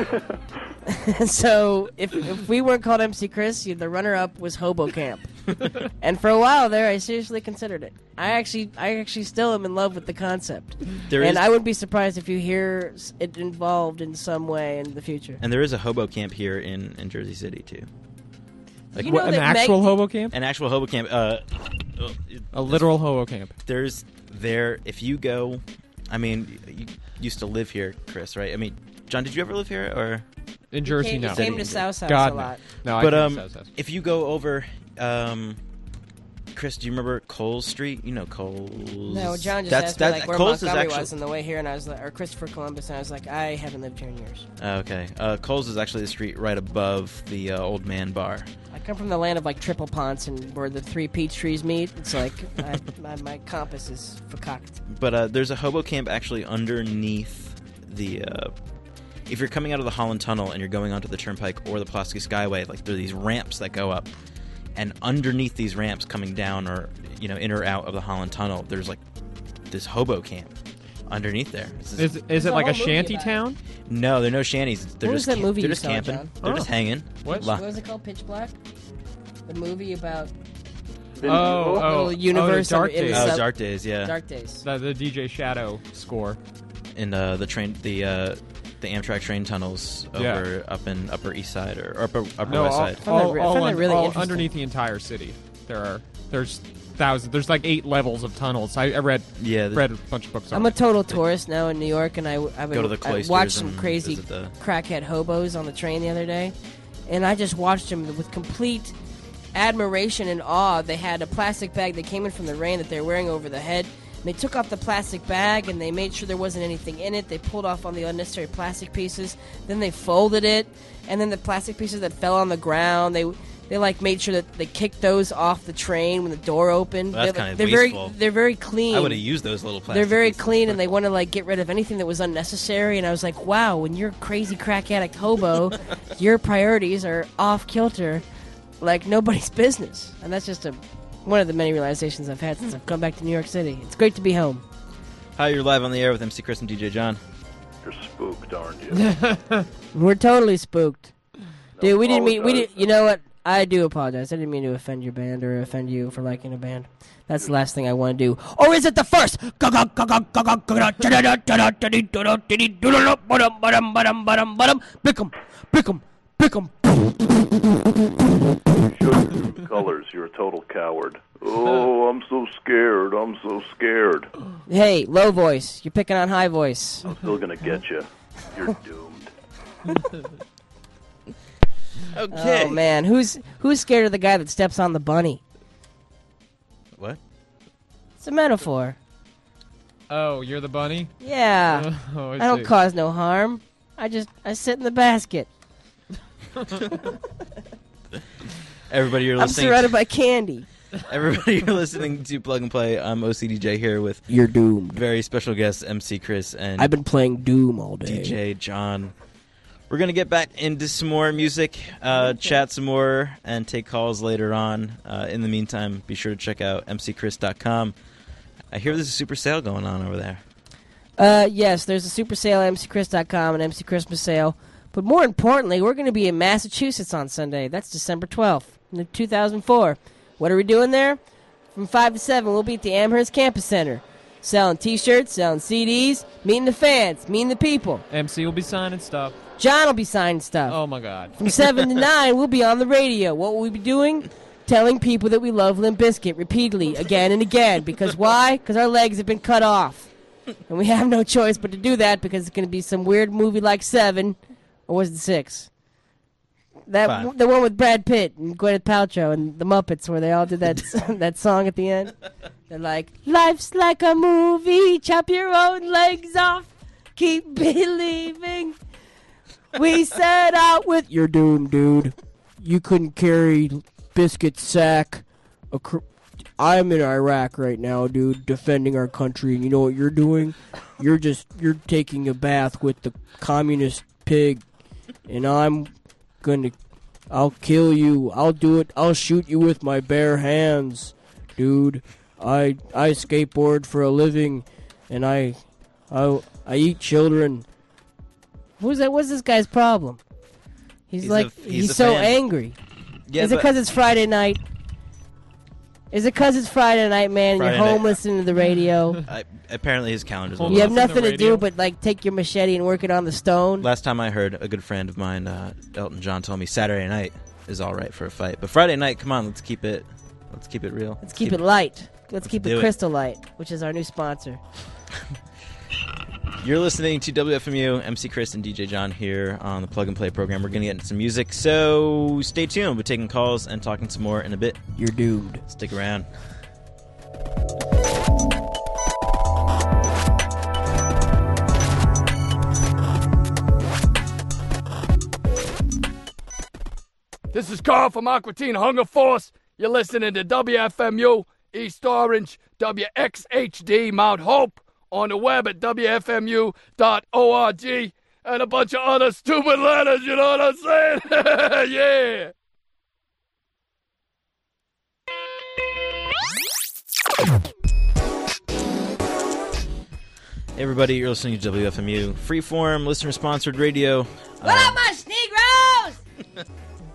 So if if we weren't called M C Chris, the runner-up was Hobo Camp. And for a while there, I seriously considered it. I actually, I actually still am in love with the concept, There and is- I wouldn't be surprised if you hear s- it involved in some way in the future. And there is a hobo camp here in, in Jersey City too. You know an that Meg- actual hobo camp? An actual hobo camp. Uh, A literal hobo camp. There's there. If you go, I mean, you used to live here, Chris, right? I mean, John, did you ever live here or In Jersey, came- he no. came to South House God, a lot. No, no I but came to um, South House. if you go over, um, Chris, do you remember Coles Street? You know Coles. No, John just that's, asked me that's, like where Coles Montgomery is actually, was on the way here, and I was like, or Christopher Columbus, and I was like, I haven't lived here in years. Oh, okay, uh, Coles is actually the street right above the uh, Old Man Bar. I come from the land of like triple ponts, and where the three peach trees meet. It's like I, my, my compass is verkackt. But uh, there's a hobo camp actually underneath the. Uh, if you're coming out of the Holland Tunnel and you're going onto the Turnpike or the Pulaski Skyway, like there are these ramps that go up, and underneath these ramps, coming down or you know in or out of the Holland Tunnel, there's like this hobo camp underneath there. This Is, is it like a shanty town? No, there are no shanties. They're What was just that camp- movie They're you just saw, camping. John? They're Oh. just hanging. What? Lo- What was it called? Pitch Black. The movie about Oh, oh, little oh, universe the Dark in the Days. Oh, sub- Dark Days, yeah. Dark Days. The, the D J Shadow score. In uh, the train, the uh, the Amtrak train tunnels over Yeah. up in Upper East Side or upper upper No, West all, Side. all, that re- I all found that un- really all interesting. underneath the entire city. There are there's thousands. There's like eight levels of tunnels. I, I read Yeah, the- read a bunch of books on I'm a it. total tourist now in New York, and I, I've been, Go to the I cloisters watched some and crazy visit the- crackhead hobos on the train the other day, and I just watched them with complete admiration and awe. They had a plastic bag that came in from the rain that they were wearing over the head. And they took off the plastic bag and they made sure there wasn't anything in it. They pulled off all the unnecessary plastic pieces. Then they folded it, and then the plastic pieces that fell on the ground, they they like made sure that they kicked those off the train when the door opened. Well, that's they're kind of they're very wasteful. they're very clean. I would have used those little plastic They're very pieces. clean, and they want to like get rid of anything that was unnecessary. And I was like, wow, when you're a crazy crack addict hobo, your priorities are off kilter, like nobody's business. And that's just a one of the many realizations I've had since I've come back to New York City. It's great to be home. Hi, you're live on the air with M C Chris and D J John. You're spooked, aren't you? We're totally spooked, dude. We didn't mean we apologize. did. You know what? I do apologize. I didn't mean to offend your band or offend you for liking a band. That's the last thing I want to do. Or is it the first? Bickum, bickum, bickum. Sugar colors, you're a total coward. Oh, I'm so scared. I'm so scared. Hey, low voice. You're picking on high voice. I'm still gonna get you. You're doomed. Okay. Oh man, who's who's scared of the guy that steps on the bunny? What? It's a metaphor. Oh, you're the bunny? Yeah. Oh, I I don't see. cause no harm. I just I sit in the basket. Everybody, you're I'm listening. surrounded to, by candy. Everybody, you're listening to Plug and Play. I'm O C D J here with You're doomed. Very special guests M C Chris and I've been playing Doom all day. D J John. We're gonna get back into some more music, uh, chat some more, and take calls later on. Uh, in the meantime, be sure to check out m c chris dot com. I hear there's a super sale going on over there. Uh, yes, there's a super sale at m c chris dot com and M C Christmas sale. But more importantly, we're going to be in Massachusetts on Sunday. That's December twelfth, two thousand four. What are we doing there? From five to seven, we'll be at the Amherst Campus Center. Selling T-shirts, selling C Ds, meeting the fans, meeting the people. M C will be signing stuff. John will be signing stuff. Oh, my God. From seven to nine, we'll be on the radio. What will we be doing? Telling people that we love Limp Bizkit repeatedly, again and again. Because why? Because our legs have been cut off. And we have no choice but to do that because it's going to be some weird movie like Seven. Or was it Six? That Five. The one with Brad Pitt and Gwyneth Paltrow and the Muppets where they all did that that song at the end. They're like, life's like a movie, chop your own legs off, keep believing. We set out with... You're doomed, dude. You couldn't carry Biscuit's sack. Acro- I'm in Iraq right now, dude, defending our country. And you know what you're doing? You're just... You're taking a bath with the communist pig. And I'm gonna... I'll kill you. I'll do it. I'll shoot you with my bare hands, dude. I I skateboard for a living, and I I I eat children. Who's that? What's this guy's problem? He's, He's like a- he's he's a so fan. angry. Yeah, Is it but- because it's Friday night? Is it because it's Friday night, man? And Friday you're home night. listening to the radio. I, apparently, his calendar's a You little have off. nothing to do but like take your machete and work it on the stone. Last time I heard, a good friend of mine, uh, Elton John, told me Saturday night is all right for a fight, but Friday night, come on, let's keep it, let's keep it real. Let's keep it light. Let's keep do it it. Crystal Light, which is our new sponsor. You're listening to W F M U, M C Chris and D J John here on the Plug and Play program. We're going to get into some music, so stay tuned. We're taking calls and talking some more in a bit. You're doomed. Stick around. This is Carl from Aqua Teen Hunger Force. You're listening to W F M U, East Orange, W X H D, Mount Hope, on the web at W F M U dot org, and a bunch of other stupid letters, you know what I'm saying? Yeah! Hey everybody, you're listening to W F M U, freeform, listener-sponsored radio. What up, my Negroes?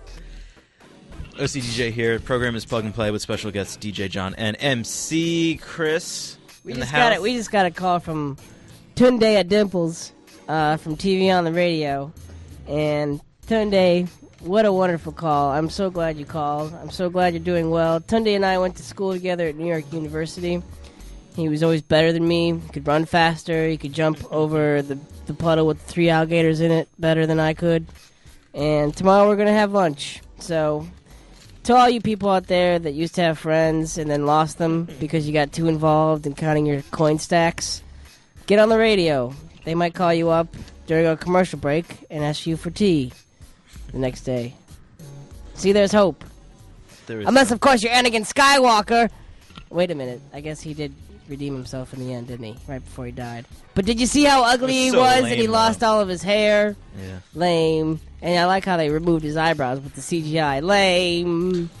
O C D J here. The program is Plug and Play with special guests D J John and M C Chris We in the just got house. it. We just got a call from Tunde at Dimples uh, from T V on the radio, and Tunde, what a wonderful call! I'm so glad you called. I'm so glad you're doing well. Tunde and I went to school together at New York University. He was always better than me. He could run faster. He could jump over the the puddle with three alligators in it better than I could. And tomorrow we're gonna have lunch. So, to all you people out there that used to have friends and then lost them because you got too involved in counting your coin stacks, get on the radio. They might call you up during a commercial break and ask you for tea the next day. See, there's hope. There is Unless, of course, you're Anakin Skywalker. Wait a minute. I guess he did redeem himself in the end, didn't he? Right before he died. But did you see how ugly he It was so was and lame, he though. lost all of his hair? Yeah. Lame. And I like how they removed his eyebrows with the C G I. Lame.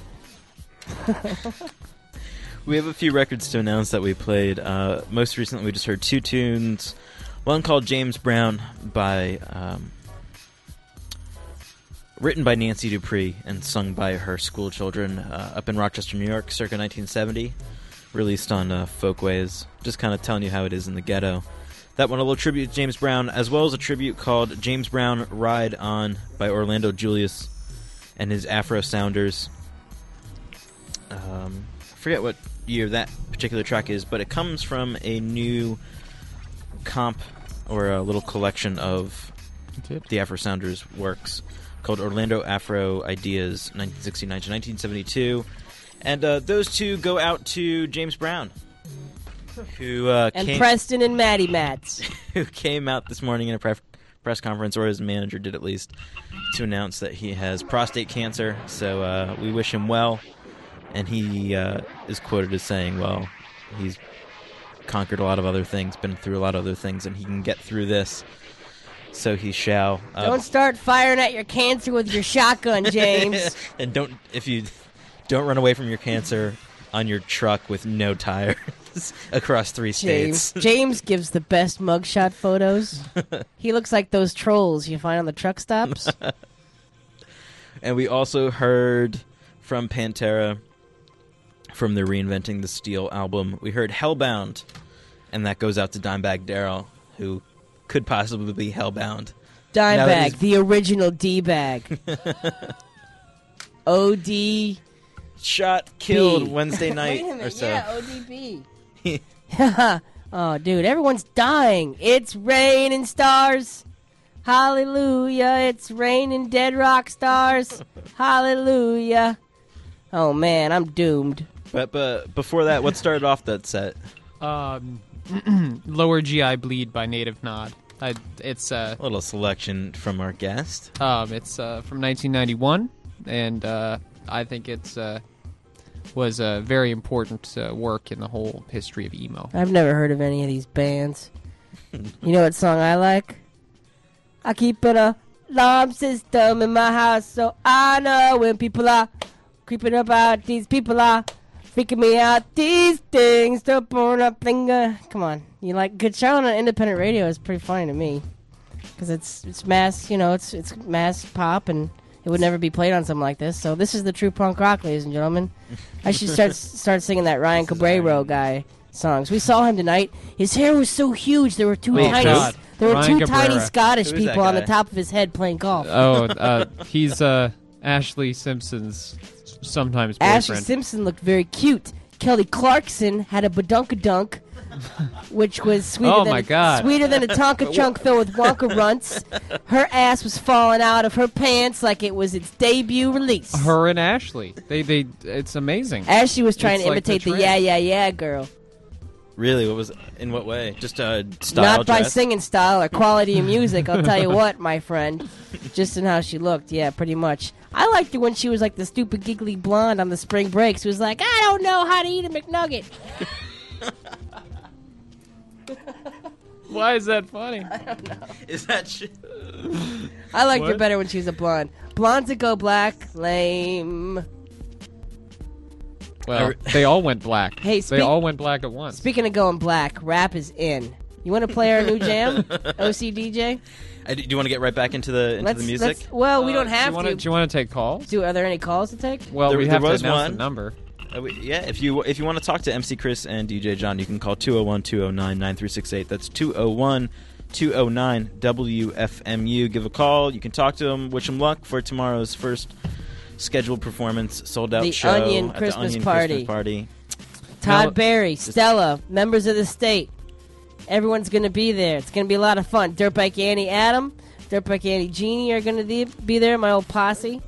We have a few records to announce that we played. Uh, most recently, we just heard two tunes. One called James Brown by... Um, written by Nancy Dupree and sung by her school children uh, up in Rochester, New York, circa nineteen seventy. Released on uh, Folkways. Just kind of telling you how it is in the ghetto. That one, a little tribute to James Brown, as well as a tribute called James Brown Ride On by Orlando Julius and his Afro Sounders. Um, I forget what year that particular track is, but it comes from a new comp or a little collection of the Afro Sounders works called Orlando Afro Ideas nineteen sixty-nine to nineteen seventy-two. And uh, those two go out to James Brown, who uh, And came, Preston and Maddie Mats. who came out this morning in a pref- press conference, or his manager did at least, to announce that he has prostate cancer. So uh, we wish him well. And he uh, is quoted as saying, well, he's conquered a lot of other things, been through a lot of other things, and he can get through this. So he shall. Uh, don't start firing at your cancer with your shotgun, James. And don't, if you don't run away from your cancer on your truck with no tires across three James. states. James gives the best mugshot photos. He looks like those trolls you find on the truck stops. And we also heard from Pantera, from the Reinventing the Steel album, we heard Hellbound, and that goes out to Dimebag Darrell, who could possibly be Hellbound. Dimebag, the original D-bag. O D Shot, killed B. Wednesday night Wait a minute, or so. yeah, O D B. Oh, dude, everyone's dying. It's raining stars. Hallelujah. It's raining dead rock stars. Hallelujah. Oh, man, I'm doomed. But but before that, what started off that set? Um, Lower G I Bleed by Native Nod. I, it's uh, a little selection from our guest. Um, it's uh, from nineteen ninety-one, and uh, I think it's uh, was a very important uh, work in the whole history of emo. I've never heard of any of these bands. You know what song I like? I keep an alarm system in my house so I know when people are creeping about. These people are freaking me out. These things don't burn up finger. Come on, you like good show on independent radio is pretty funny to me because it's it's mass, you know, it's it's mass pop and it would never be played on something like this. So this is the true punk rock, ladies and gentlemen. I should start start singing that Ryan Cabrero guy songs. We saw him tonight. His hair was so huge. There were two Wait, tiny God. there were Ryan two Cabrera. tiny Scottish Who is that people on the guy? top of his head playing golf. Oh, uh, he's uh, Ashley Simpson's sometimes boyfriend. Ashley Simpson looked very cute. Kelly Clarkson had a badunkadunk, which was sweeter Oh, than my a, God. sweeter than a Tonka chunk filled with Wonka runts. Her ass was falling out of her pants like it was its debut release. Her and Ashley. They they. It's amazing. Ashley was trying It's to like imitate the, trend. yeah yeah yeah girl. Really? What was? In what way? Just a style Not by dress? singing style or quality of music. I'll tell you what, my friend. Just in how she looked. Yeah, pretty much. I liked her when she was like the stupid giggly blonde on the spring breaks who was like, I don't know how to eat a McNugget. Why is that funny? I don't know. Is that shit? I liked her What? better when she was a blonde. Blondes that go black, lame. Well, they all went black. Hey, they speak- all went black at once. Speaking of going black, rap is in. You want to play our new jam, O C D J? I, do you want to get right back into the into Let's, the music? let's- well, we Uh, don't do have you wanna- to. Do you want to take calls? Do are there any calls to take? Well, There- we there have to was announce one. the number. Uh, we- yeah, if you if you want to talk to M C Chris and D J John, you can call two oh one, two oh nine, nine three six eight. That's two oh one, two oh nine, W F M U. Give a call. You can talk to them. Wish them luck for tomorrow's first scheduled performance, sold out The show Onion at Christmas the Onion Party. Christmas Party. Todd Now- Barry, Stella, members of the state. Everyone's going to be there. It's going to be a lot of fun. Dirtbike Annie Adam, Dirtbike Annie Jeannie are going to be there, my old posse.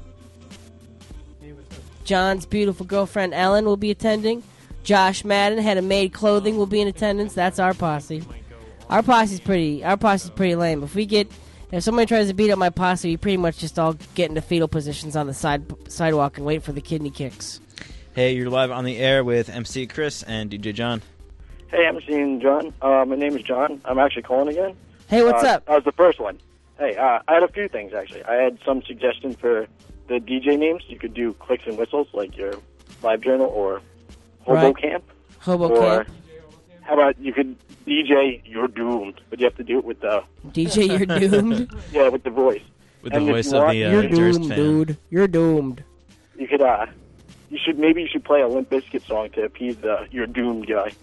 John's beautiful girlfriend Ellen will be attending. Josh Madden, head of Made Clothing, will be in attendance. That's our posse. Our posse's pretty. Our posse's pretty lame. If we get, if somebody tries to beat up my posse, we pretty much just all get into fetal positions on the side sidewalk and wait for the kidney kicks. Hey, you're live on the air with M C Chris and D J John. Hey, I'm seeing John. Uh, my name is John. I'm actually calling again. Hey, what's uh, up? I was the first one. Hey, uh, I had a few things, actually. I had some suggestions for the D J names. You could do Clicks and Whistles, like your Live Journal, or Hobo Right. Camp. Hobo or Camp. How about you could D J You're Doomed, but you have to do it with the... D J You're Doomed? Yeah, with the voice. With And the if voice you of want, the uh, You're Durst doomed, fan. dude. You're doomed. You could, uh... You should, maybe you should play a Limp Bizkit song to appease the You're Doomed guy.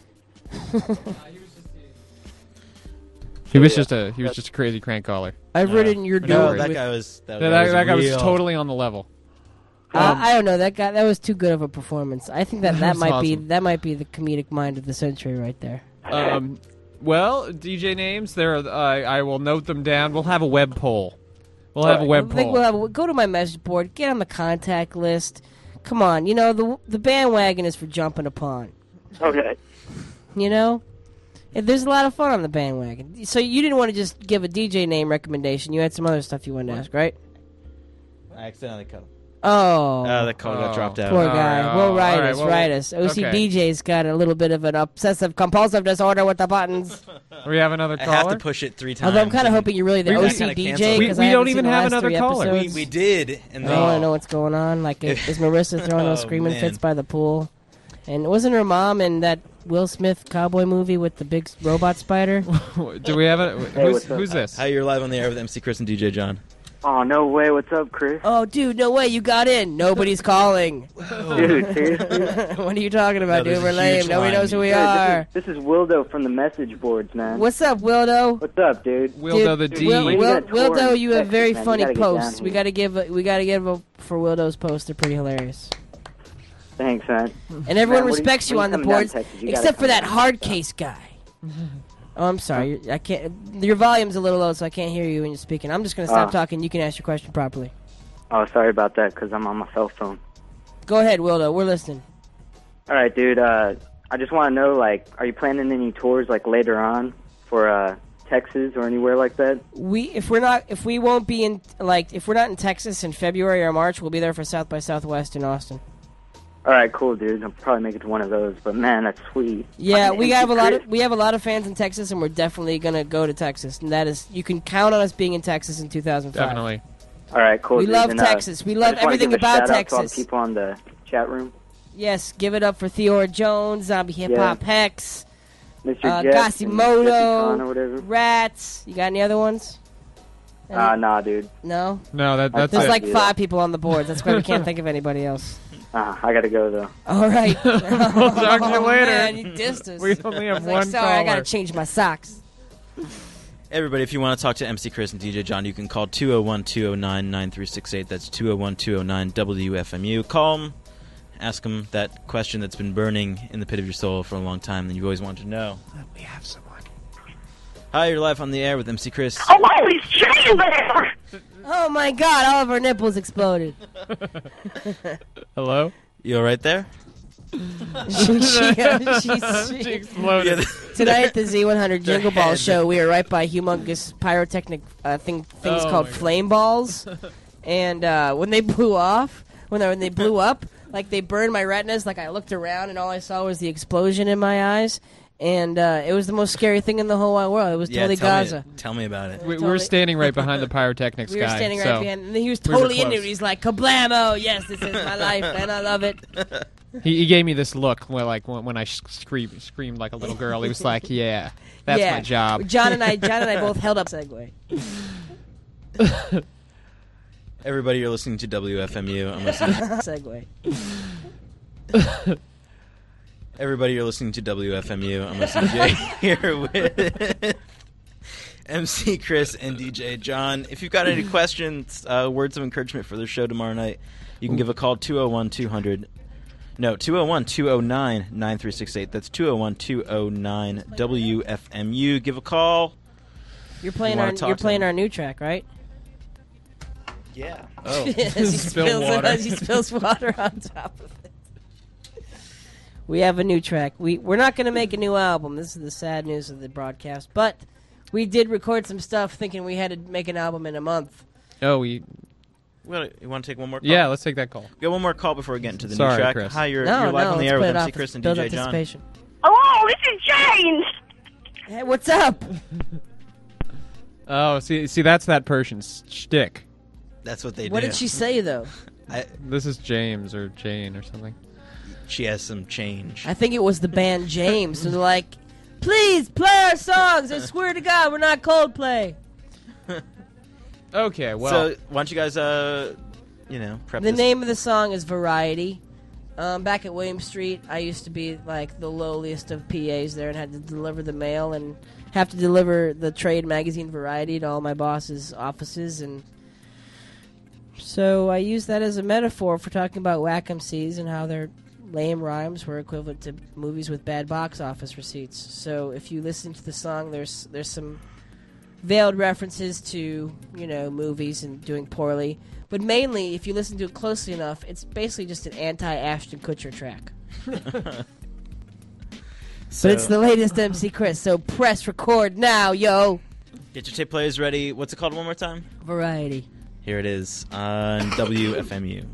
He was Yeah. just a he was just a crazy crank caller. I've written You're Doomed. No, that with- guy was that, That, guy was that guy was real. totally on the level. Uh, I don't know that guy. That was too good of a performance. I think that that, That was might be awesome. that might be the comedic mind of the century right there. Um, well, D J names there. Are, uh, I will note them down. We'll have a web poll. We'll have a web I think poll. we'll have a, go to my message board. Get on the contact list. Come on, you know the the bandwagon is for jumping upon. Okay. You know, Yeah, there's a lot of fun on the bandwagon. So you didn't want to just give a D J name recommendation. You had some other stuff you wanted to ask, right? I accidentally cut him. Oh. Uh, the call got dropped out. Poor guy. Oh, well, write all right, us, well, write us. O C okay. D J's got a little bit of an obsessive compulsive disorder with the buttons. We have another I caller. have to push it three times. Although I'm kind of hoping you're really the We- O C D J. We- 'cause we I don't haven't even seen the have last another three caller. episodes. We, we did. And I then, want to know what's going on. Like, is, is Marissa throwing Oh, those screaming man. fits by the pool? And wasn't her mom in that Will Smith cowboy movie with the big robot spider? Do we have a Hey, who's, what's up? who's this? Hi, you're live on the air with M C Chris and D J John. Oh, no way. What's up, Chris? Oh, dude, no way. You got in. Nobody's calling. Dude, seriously? What are you talking about, No, there's dude? We're a lame. huge Nobody line. knows who we Dude, are. This is, this is Wildo from the message boards, man. What's up, Wildo? What's up, dude? Wildo the Dude, D. Will, When you Will, got tour Wildo, in you have Texas, very man, you funny gotta get down posts. here. We gotta give a, we gotta give a, for Wildo's posts. They're pretty hilarious. Thanks, man. And everyone Man, what are respects you, when on the coming down boards, to Texas, you gotta except for come that down. hard case guy. Oh, I'm sorry. You're- I can't. Your volume's a little low, so I can't hear you when you're speaking. I'm just gonna stop Oh. talking. You can ask your question properly. Oh, sorry about that, because I'm on my cell phone. Go ahead, Wildo. We're listening. All right, dude. Uh, I just want to know, like, are you planning any tours, like, later on for uh, Texas or anywhere like that? We, if we're not, if we won't be in, like, if we're not in Texas in February or March, we'll be there for South by Southwest in Austin. All right, cool, dude. I'll probably make it to one of those, but man, that's sweet. Yeah, Fucking we M C have a lot Chris. of we have a lot of fans in Texas, and we're definitely gonna go to Texas. And that is, you can count on us being in Texas in two thousand five. Definitely. All right, cool. We dude. love And, uh, Texas. We I love just wanna everything give a about shout out to all the Texas. people on the chat room. Yes, give it up for Theora Jones, Zombie Hip Hop Hex, Mister uh, Jeff and Jesse Khan or Gasimoto, whatever. Rats. You got any other ones? Ah, nah, dude. No. No, that that's There's it. like five people on the boards. That's why we can't think of anybody else. Ah, I gotta go though. All right. We'll talk to you Oh, later. Man, you dissed us. We only have I was like, one sorry, I gotta caller. change my socks. Everybody, if you want to talk to M C Chris and D J John, you can call two oh one, two oh nine, nine three six eight. That's two oh one, two oh nine, W F M U. Call them. Ask them that question that's been burning in the pit of your soul for a long time that you've always wanted to know. We have someone. Hi, you're live on the air with M C Chris. Oh, holy shit there! Oh my God! All of our nipples exploded. Hello? You all right there? she, she, uh, she, she, She exploded. Tonight at the Z one hundred Their Jingle Ball head. show, we were right by humongous pyrotechnic uh, thing, things Oh called my God. flame balls. And uh, when they blew off, when they, when they blew up, like they burned my retinas. Like I looked around and all I saw was the explosion in my eyes. And uh, it was the most scary thing in the whole wide world. It was Yeah, totally tell Gaza. Me, tell me about it. We, Totally- we're standing right behind the pyrotechnics We were guy. standing right so behind, and he was we were totally into close. it. He's like, "Kablamo! Yes, this is my life, and I love it." He, he gave me this look where, like, when, when I sh- screamed, screamed like a little girl. He was like, "Yeah, that's yeah. my job." John and I, John and I both held up segue. Everybody, you're listening to W F M U. I'm listening. segue. Everybody, you're listening to W F M U. I'm listening to Jay here with M C Chris and D J John. If you've got any questions, uh, words of encouragement for the show tomorrow night, you can give a call two oh one, two hundred. No, two oh one, two oh nine, nine three six eight. That's two oh one, two oh nine, W F M U. Give a call. You're playing You our wanna talk you're to playing them. our new track, right? Yeah. Oh. Oh. as, he Spill spills, water. as he spills water on top of it. We have a new track. We we're not going to make a new album. This is the sad news of the broadcast, but we did record some stuff thinking we had to make an album in a month. Oh, we. Well, you want to take one more call? Yeah, let's take that call. Get one more call before we get into the Sorry, new track. Chris. Hi, you're, No, you're live no, on the let's air put with it M off. C Chris and Build D J John. anticipation. Hello, this is James. Hey, what's up? Oh, see, see, that's that Persian s- shtick. That's what they What do. did she say though? I, This is James or Jane or something. she has some change. I think it was the band James. And they're like, please play our songs. I swear to God, we're not Coldplay. Okay, well, so why don't you guys, uh, you know, prep The this? name of the song is Variety. Um, back at William Street, I used to be like the lowliest of P As there and had to deliver the mail and have to deliver the trade magazine Variety to all my boss's offices. And so I used that as a metaphor for talking about whack M Cs and how their lame rhymes were equivalent to movies with bad box office receipts. So if you listen to the song, there's there's some veiled references to, you know, movies and doing poorly. But mainly, if you listen to it closely enough, it's basically just an anti-Ashton Kutcher track. But it's the latest M C Chris, so press record now, yo. Get your tape players ready. What's it called one more time? Variety. Here it is on W F M U.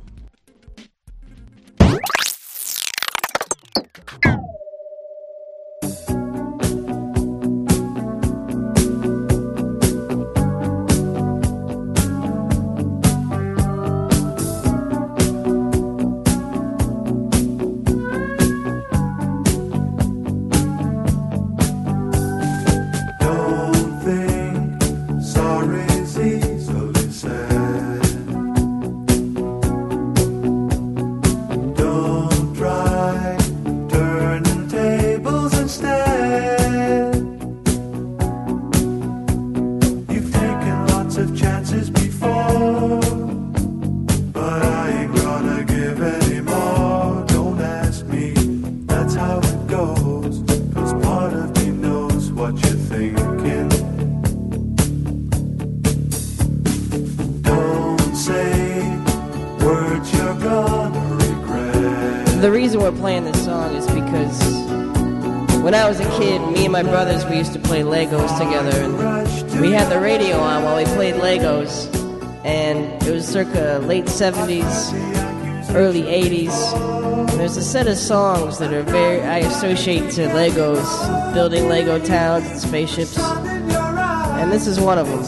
The reason we're playing this song is because when I was a kid, me and my brothers, we used to play Legos together, and we had the radio on while we played Legos, and it was circa late seventies, early eighties. There's a set of songs that are very, I associate to Legos, building Lego towns and spaceships, and this is one of them.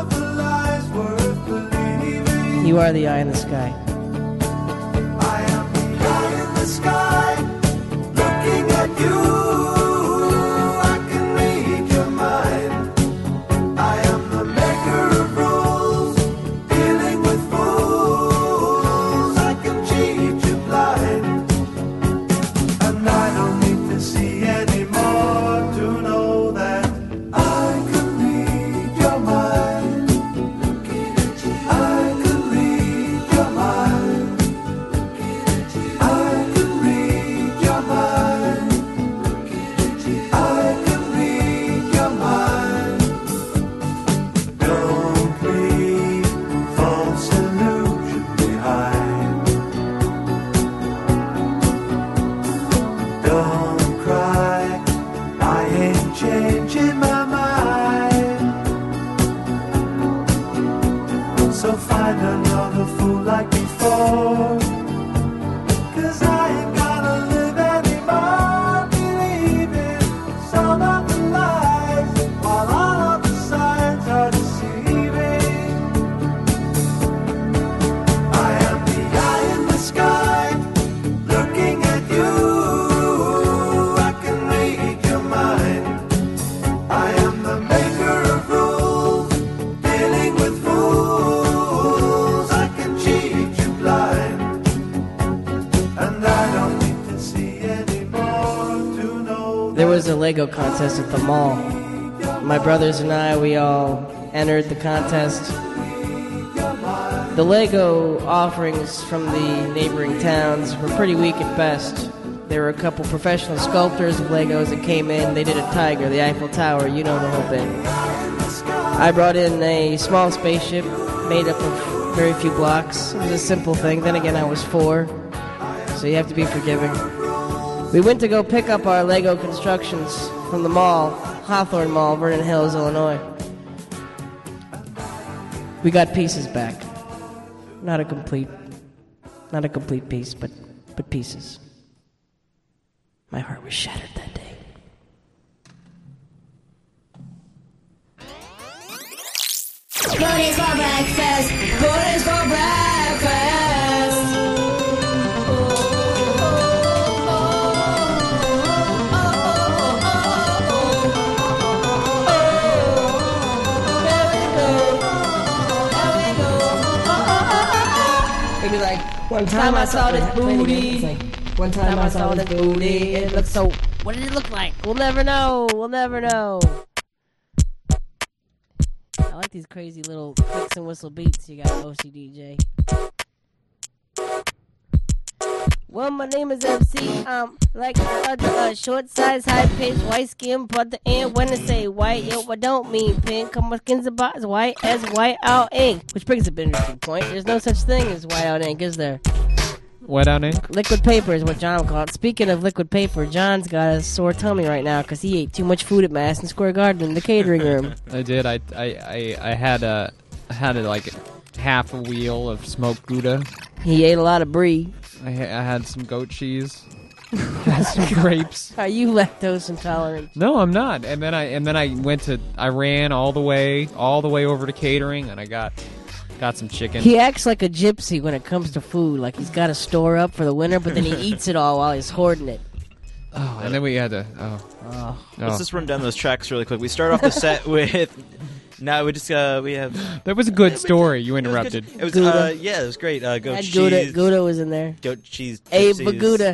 You Are the Eye in the Sky. Sky, looking at you, I can read your mind. I am the maker of rules, dealing with fools. I can cheat you blind, and I don't need to see anymore to know that I can read your mind. I can read your mind. Changing my mind, so find another fool like before, 'cause I ain't gonna live anymore believing some of the lies, while all of the signs are deceiving. I am the eye in the sky, looking at you, I can read your mind. I am the maker of rules, dealing with fools. I can cheat you blind, and I don't need to see anymore to know. There was a Lego contest at the mall. My brothers and I, we all entered the contest. The Lego offerings from the neighboring towns were pretty weak at best. There were a couple professional sculptors of Legos that came in. They did a tiger, the Eiffel Tower, you know the whole bit. I brought in a small spaceship made up of very few blocks. It was a simple thing. Then again, I was four, so you have to be forgiving. We went to go pick up our Lego constructions from the mall, Hawthorne Mall, Vernon Hills, Illinois. We got pieces back. Not a complete, not a complete piece, but, but pieces. My heart was shattered that day. Goodies for breakfast, goodies for breakfast. It'd be like, one time I saw this booty. One time I saw this booty. It looked so. What did it look like? We'll never know. We'll never know. I like these crazy little clicks and whistle beats you got, O C D J. Well, my name is M C. Um, like uh, uh, short size, high pitch, white skin, but the end when I say white, yo, I don't mean pink. Come my skin's about as white as white out ink. Which brings up an interesting point. There's no such thing as white out ink, is there? Wet out ink? Liquid paper is what John called it. Speaking of liquid paper, John's got a sore tummy right now because he ate too much food at Madison Square Garden in the catering room. I did. I I I, I had a I had a, like half a wheel of smoked Gouda. He ate a lot of brie. I, ha- I had some goat cheese. Had some grapes. Are you lactose intolerant? No, I'm not. And then I and then I went to I ran all the way all the way over to catering and I got got some chicken. He acts like a gypsy when it comes to food. Like he's got to store up for the winter, but then he eats it all while he's hoarding it. Oh, and then we had to. Oh, oh. Let's just run down those tracks really quick. We start off the set with. No, we just uh, we have. That was a good story. You interrupted. It was uh, yeah, it was great. Uh, goat Had cheese. Gouda, Gouda was in there. Goat cheese. Abe gypsies. Gouda.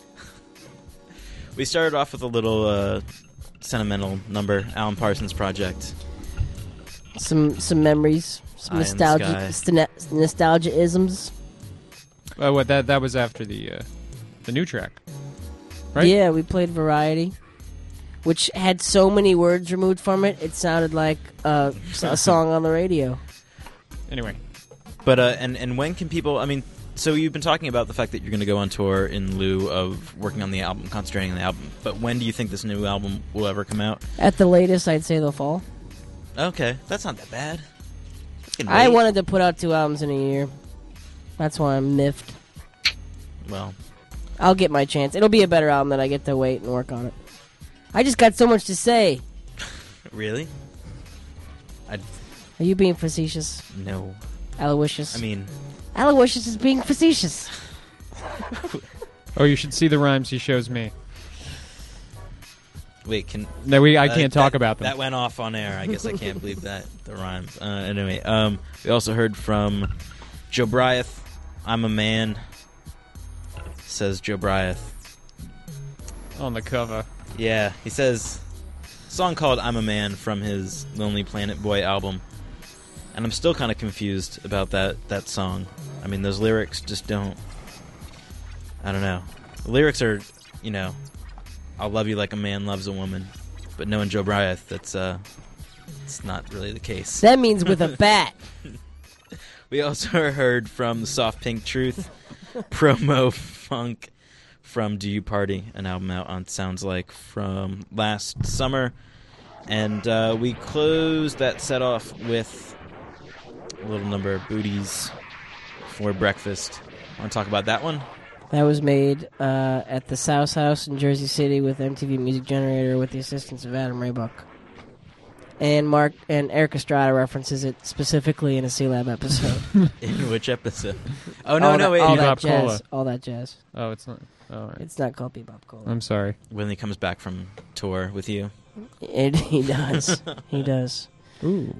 We started off with a little uh, sentimental number, Alan Parsons Project. Some some memories, some Eye in the nostalgia, sky. st- nostalgia-isms. Oh, what that that was after the uh, the new track, right? Yeah, we played Variety, which had so many words removed from it, it sounded like uh, a song on the radio. Anyway. But, uh, and, and when can people, I mean, so you've been talking about the fact that you're going to go on tour in lieu of working on the album, concentrating on the album, but when do you think this new album will ever come out? At the latest, I'd say the fall. Okay, that's not that bad. I wanted to put out two albums in a year. That's why I'm miffed. Well. I'll get my chance. It'll be a better album that I get to wait and work on it. I just got so much to say. Really? I'd... Are you being facetious? No. Aloysius? I mean... Aloysius is being facetious. Oh, you should see the rhymes he shows me. Wait, can... No, we. I uh, can't talk that, about them. That went off on air. I guess I can't believe that. The rhymes. Uh, anyway, um, we also heard from Joe Bryeth. I'm a man, says Joe Bryeth. On the cover. Yeah, he says... A song called I'm a Man from his Lonely Planet Boy album. And I'm still kind of confused about that, that song. I mean, those lyrics just don't... I don't know. The lyrics are, you know... I'll love you like a man loves a woman. But knowing Joe Bryeth, that's, uh... it's not really the case. That means with a bat. We also heard from Soft Pink Truth, Promo Funk from Do You Party, an album out on Sounds Like from last summer. And uh, we closed that set off with a little number of Booties for Breakfast. Want to talk about that one? That was made uh, at the South House in Jersey City with M T V Music Generator with the assistance of Adam Raybuck. And Mark and Eric Estrada references it specifically in a C-Lab episode. In which episode? Oh, no, all no, that, wait. All Bebop that jazz. Cola. All that jazz. Oh, it's not. Oh, right. It's not called Bebop Cola. I'm sorry. When he comes back from tour with you. It, he does. He does. Ooh.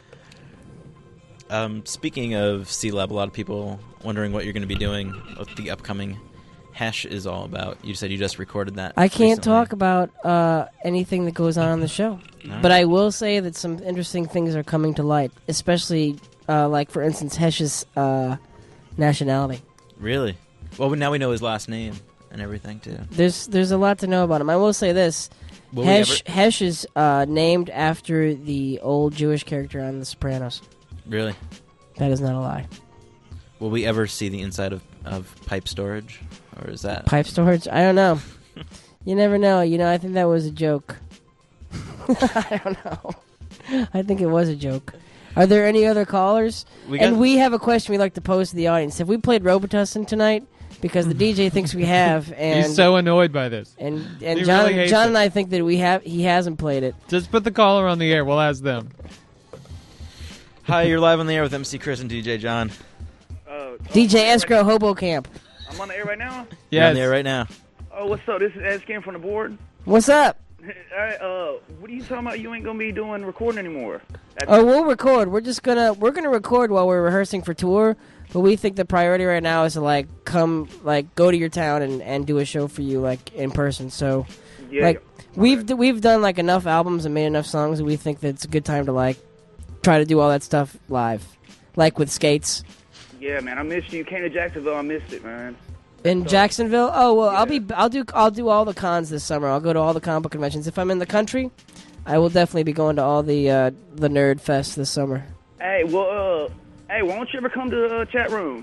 Um, speaking of C-Lab, a lot of people wondering what you're going to be doing, what the upcoming Hesh is all about. You said you just recorded that. I can't recently. talk about uh, anything that goes on on the show. All But right. I will say that some interesting things are coming to light, especially, uh, like, for instance, Hesh's uh, nationality. Really? Well, now we know his last name and everything, too. There's there's a lot to know about him. I will say this. Will we Hesh, ever- Hesh is uh, named after the old Jewish character on The Sopranos. Really? That is not a lie. Will we ever see the inside of, of pipe storage? Or is that... Pipe storage? I don't know. You never know. You know, I think that was a joke. I don't know. I think it was a joke. Are there any other callers? We and got- we have a question we'd like to pose to the audience. Have we played Robitussin tonight? Because the D J thinks we have, and He's so annoyed by this. and and He John really hates John it. and I think that we have he hasn't played it. Just put the caller on the air. We'll ask them. Hi, you're live on the air with M C Chris and D J John. Uh, D J Escrow Hobo Camp. I'm on the air right now? You're on the air right now. Oh, what's up? This is Ed Skin from the board. What's up? All right, uh, what are you talking about? You ain't gonna be doing recording anymore. That's- Oh, we'll record. We're just gonna we're gonna record while we're rehearsing for tour. But we think the priority right now is to like come like go to your town and, and do a show for you like in person. So Yeah. like we've d- we've done like enough albums and made enough songs, and we think that it's a good time to like try to do all that stuff live, like with Skates Yeah, man, I missed you. You came to Jacksonville. I missed it, man. in Jacksonville. Oh well, I'll be I'll do I'll do all the cons this summer. I'll go to all the comic book conventions. If I'm in the country, I will definitely be going to all the uh, the Nerd Fest this summer. Hey, well, uh, hey, why don't you ever come to the uh, chat room?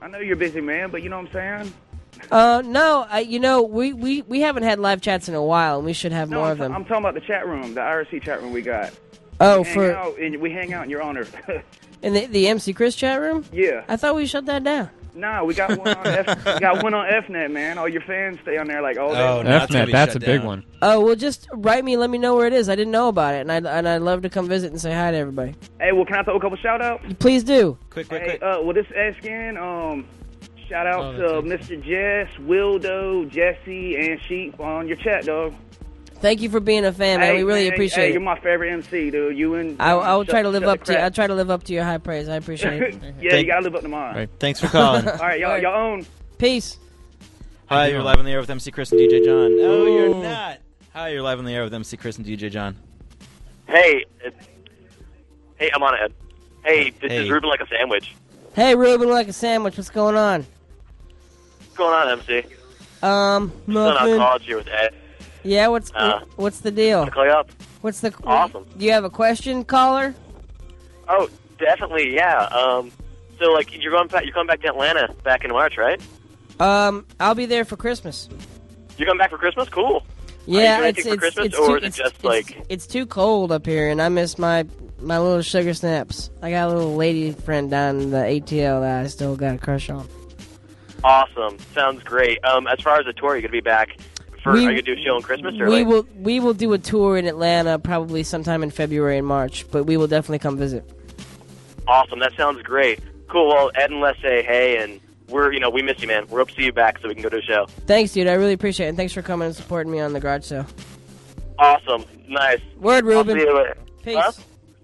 I know you're a busy man, but you know what I'm saying? Uh, no, I, you know, we, we, we haven't had live chats in a while, and we should have No, more I'm, of them. I'm talking about the chat room, the I R C chat room we got. Oh, we hang for- out and we hang out in your honor. In the, the M C Chris chat room? Yeah. I thought we shut that down. Nah, we got one on F, we got one on F net, man. All your fans stay on there like all day. Oh, F net, that's a big one. Oh, well, just write me, let me know where it is. I didn't know about it, and I'd, and I'd love to come visit and say hi to everybody. Hey, well, can I throw a couple shout outs? Please do. Quick, quick, quick. Uh, well, this is Eskin. Um, shout out to Mister Jess, Wildo, Jesse, and Sheep on your chat, dog. Thank you for being a fan, man. Hey, we really man, appreciate hey, it. You're my favorite M C, dude. You and I, I will shut- try to live shut up the to. I'll crap. try to live up to your high praise. I appreciate it. Yeah, you gotta live up to mine. Right. Thanks for calling. All right, y'all, y'all own. Peace. Hi, you're live on the air with M C Chris and D J John. No, you're not. Hi, you're live on the air with M C Chris and D J John. Hey, it, hey, I'm on it. Hey, this Hey. is Ruben like a sandwich. Hey, Ruben, like a sandwich. What's going on? What's going on, M C? Um, Still on nothing. college here with Ed. Yeah, what's Uh, what's the deal? Call you up. What's the Awesome. Do you have a question, caller? Oh, definitely, yeah. Um, so like you're going back, you're coming back to Atlanta back in March, right? Um, I'll be there for Christmas. You're coming back for Christmas? Cool. Yeah, Are you doing it's anything for it's, Christmas, it's or too, is it it's, just it's, like it's too cold up here, and I miss my my little sugar snaps. I got a little lady friend down in the A T L that I still got a crush on. awesome? Sounds great. Um, as far as the tour, you're gonna be back. For, We- are you gonna do a show in Christmas or We like? will we will do a tour in Atlanta probably sometime in February and March, but we will definitely come visit. Awesome. That sounds great. Cool. Well, Ed and Les say hey, and we're you know we miss you, man. We're up to see you back so we can go to a show. Thanks, dude. I really appreciate it, and thanks for coming and supporting me on the garage sale. Awesome. Nice. Word, I'll Ruben. see you later. Peace. Huh?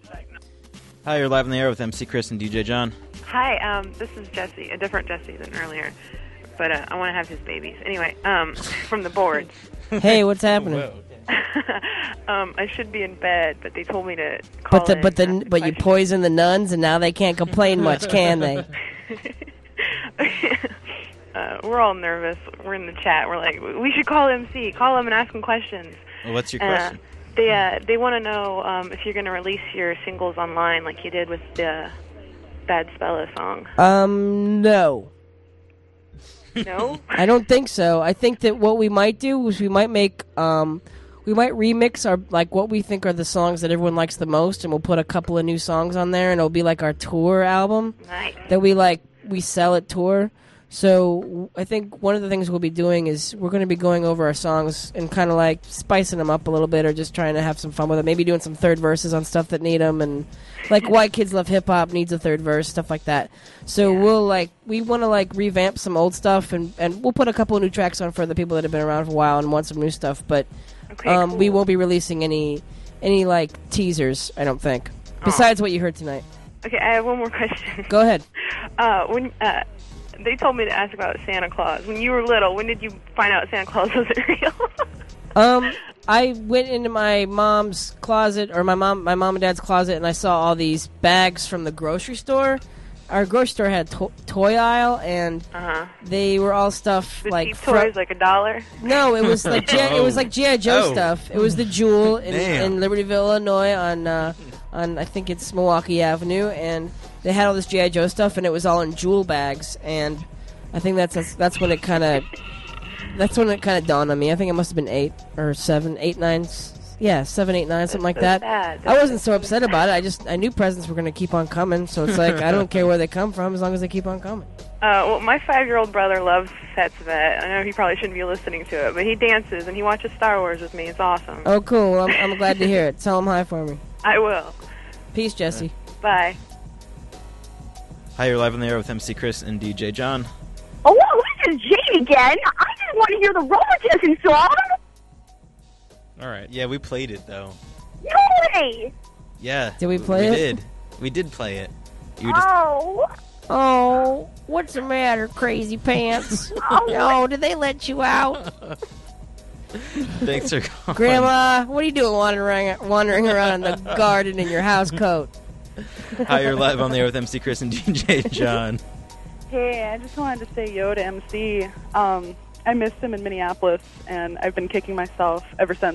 Hi, you're live on the air with M C Chris and D J John. Hi, um, this is Jesse, a different Jesse than earlier, but uh, I want to have his babies. Anyway, um, from the boards. Hey, what's happening? um, I should be in bed, but they told me to call But the in but the and ask but you poison the nuns, and now they can't complain much, can they? uh, we're all nervous. We're in the chat. We're like, we should call M C. Call him and ask him questions. Well, what's your Uh, question? they uh, they want to know um, if you're going to release your singles online like you did with the Bad Spella song. Um, no. No? I don't think so. I think that what we might do is we might make um we might remix our like what we think are the songs that everyone likes the most, and we'll put a couple of new songs on there, and it'll be like our tour album Nice. that we like we sell at tour. So I think one of the things we'll be doing is we're going to be going over our songs and kind of like spicing them up a little bit, or just trying to have some fun with it. Maybe doing some third verses on stuff that need them, and like White Kids Love Hip Hop needs a third verse, stuff like that. So we'll like we want to like revamp some old stuff, and and we'll put a couple of new tracks on for the people that have been around for a while and want some new stuff. But Okay, um, we cool. won't be releasing any any like teasers, I don't think. Besides what you heard tonight. Okay, I have one more question. Go ahead. Uh, when uh, they told me to ask about Santa Claus. When you were little, when did you find out Santa Claus wasn't real? Um, I went into my mom's closet, or my mom, my mom and dad's closet, and I saw all these bags from the grocery store. Our grocery store had a to- toy aisle, and uh-huh. they were all stuff The like cheap fr- toys, like a dollar. No, it was like G- it was like G I Joe Oh. stuff. It was the Jewel in, Damn. in Libertyville, Illinois, on uh, on I think it's Milwaukee Avenue, and they had all this G I Joe stuff, and it was all in Jewel bags, and I think that's that's, that's when it kind of that's when it kind of dawned on me. I think it must have been eight or seven, eight, nine, s- yeah, seven, eight, nine, something like so that. sad. I wasn't so upset about it. I just I knew presents were going to keep on coming, so it's like I don't care where they come from as long as they keep on coming. Uh, well, my five-year-old brother loves Fetsvet. I know he probably shouldn't be listening to it, but he dances and he watches Star Wars with me. It's awesome. Oh, cool. Well, I'm, I'm glad to hear it. Tell them hi for me. I will. Peace, Jesse. Bye. Hi, you're live on the air with M C Chris and D J John. Oh, wow, this is Jane again. I just want to hear the Roller Jesse song. All right. Yeah, we played it though. No way. Yeah. Did we play we it? We did. We did play it. You just Oh. Oh, what's the matter, crazy pants? Oh, did they let you out? Thanks for calling. Grandma, what are you doing wandering, wandering around in the garden in your house coat? Hi, you're live on the air with M C Chris and D J John. Hey, I just wanted to say yo to M C. Um, I missed him in Minneapolis, and I've been kicking myself ever since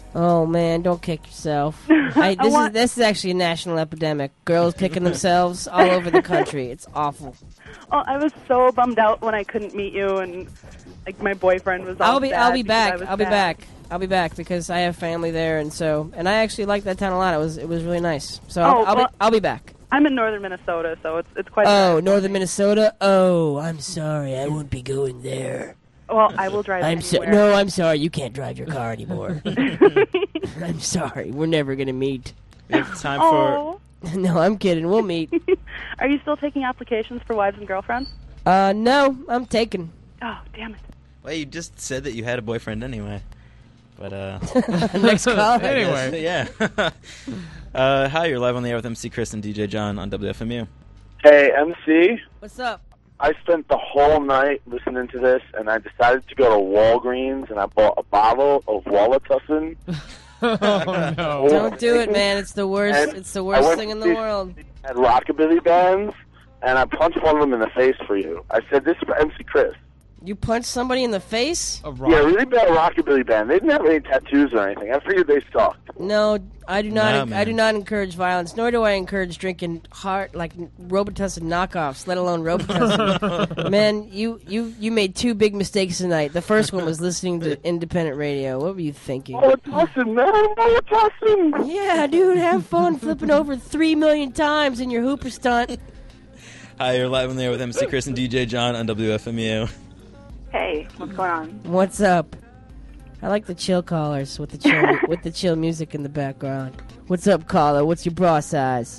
Oh man, don't kick yourself. I, this want- is this is actually a national epidemic. Girls kicking themselves all over the country. It's awful. Oh, I was so bummed out when I couldn't meet you, and like my boyfriend was. All I'll be sad I'll be because I back. was I'll be sad. back. I'll be back because I have family there, and so and I actually like that town a lot. It was it was really nice. So Oh, I'll, I'll well- be I'll be back. I'm in northern Minnesota, so it's it's quite. Oh, northern Minnesota. Oh, I'm sorry. I won't be going there. Well, I will drive. I'm so, anywhere. no, I'm sorry. You can't drive your car anymore. I'm sorry. We're never gonna meet. We have time Oh. No, I'm kidding. We'll meet. Are you still taking applications for wives and girlfriends? Uh, no, I'm taken. Oh, damn it. Well, you just said that you had a boyfriend anyway. But, uh... Next call. Anyway. Yeah. uh, hi, you're live on the air with M C Chris and D J John on W F M U. Hey, M C. What's up? I spent the whole night listening to this, and I decided to go to Walgreens, and I bought a bottle of Walatussin. Oh, no. Don't do it, man. It's the worst. And It's the I worst went thing in to the see- world. At rockabilly bands, and I punched one of them in the face for you. I said, this is for M C Chris. You punched somebody in the face? Yeah, really bad rockabilly band. They didn't have any tattoos or anything. I figured they sucked. No, I do not. No, I man. do not encourage violence. Nor do I encourage drinking hard, like Robitussin knockoffs, let alone Robitussin. Man, you, you you made two big mistakes tonight. The first one was listening to independent radio. What were you thinking? Walatussin, man, Walatussin. Yeah, dude, have fun flipping over three million times in your hooper stunt. Hi, you're live on the air with M C Chris and D J John on W F M U. Hey, what's going on? What's up? I like the chill callers with the chill with the chill music in the background. What's up, caller? What's your bra size?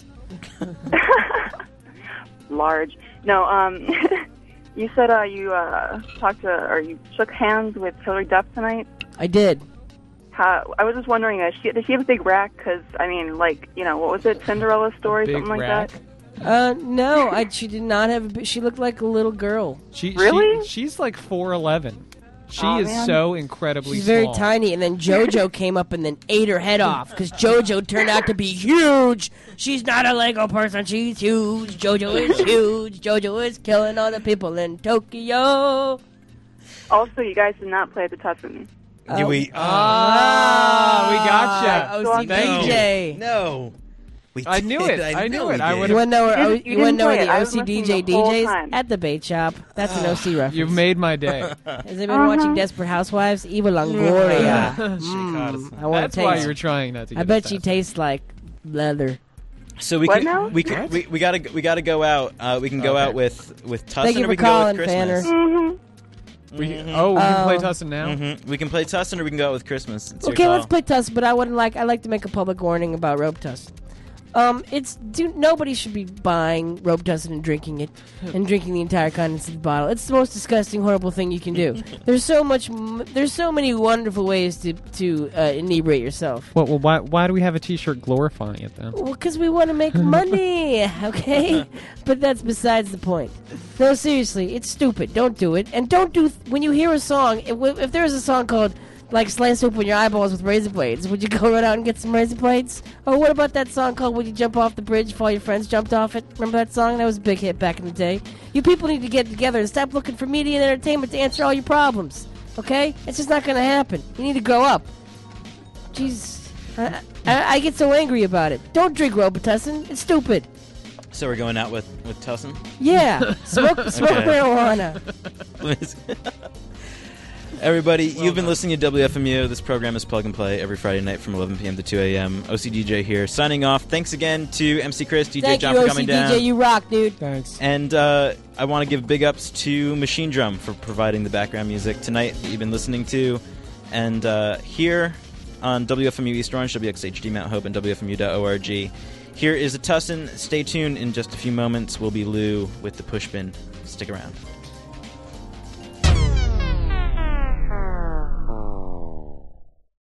Large. No, um, you said uh, you uh, talked to, or you shook hands with Hillary Duff tonight. I did. How, I was just wondering, uh, she, does she have a big rack? Because, I mean, like, you know, what was it, Cinderella story, Big something like rack? that? Uh, no, I, she did not have a bi- she looked like a little girl. She, Really? She, she's like four eleven. She Aw, is man. so incredibly She's very small. tiny, and then JoJo came up and then ate her head off because JoJo turned out to be huge. She's not a Lego person; she's huge. JoJo is huge. JoJo is killing all the people in Tokyo. Also, you guys did not play at the Tussin. Yeah, we... Ah, we gotcha. Oh, O C Thank D J. No. We I knew did. it. I I know knew we it. I did. would You want to know where, You o- didn't- you you wanna didn't know where play the it. I O was C D J listening D the whole Js? time. At the bait shop. That's an O C reference. You've made my day. Has anybody watching Desperate Housewives? Eva Longoria. Mm, I want That's to why taste. you were trying not to get I bet it she fast. tastes like leather. So we What can now? we can we, we gotta we gotta go out. Uh, we can go Okay. out with with Tussin, Thank you or we for can go calling, with Christmas. Fanner. Mm-hmm. We, oh, we can play Oh. Tussin now? hmm We can play Tussin, or we can go out with Christmas. It's your Okay, call. let's play Tuss, but I wouldn't like. I like to make a public warning about rope tuss. Um, it's do, nobody should be buying rope tussin and drinking it, and drinking the entire contents of the bottle. It's the most disgusting, horrible thing you can do. There's so much. m- There's so many wonderful ways to to uh, inebriate yourself. Well, well, why, why do we have a T-shirt glorifying it then? Well, because we want to make money, okay? But that's besides the point. No, seriously, it's stupid. Don't do it, and don't do. Th- when you hear a song, if, if there's a song called like "Slice Open Your Eyeballs with Razor Blades," would you go run out and get some razor blades? Or what about that song called "Would You Jump Off the Bridge if All Your Friends Jumped Off It"? Remember that song? That was a big hit back in the day. You people need to get together and stop looking for media and entertainment to answer all your problems. Okay? It's just not going to happen. You need to grow up. Jeez. I, I, I get so angry about it. Don't drink Robitussin. It's stupid. So we're going out with with Tussin. Yeah. Smoke, smoke Okay. marijuana. Please. Everybody, you've been listening to W F M U. This program is Plug and Play every Friday night from eleven p.m. to two a.m. O C D J here, signing off. Thanks again to M C Chris, D J Thank John you, for O C coming D J. down. You rock, dude. Thanks. And uh, I want to give big ups to Machine Drum for providing the background music tonight that you've been listening to. And uh, here on W F M U East Orange, W X H D Mount Hope, and W F M U dot org. Here is a Tussin. Stay tuned. In just a few moments, we'll be Lou with the Pushbin. Stick around.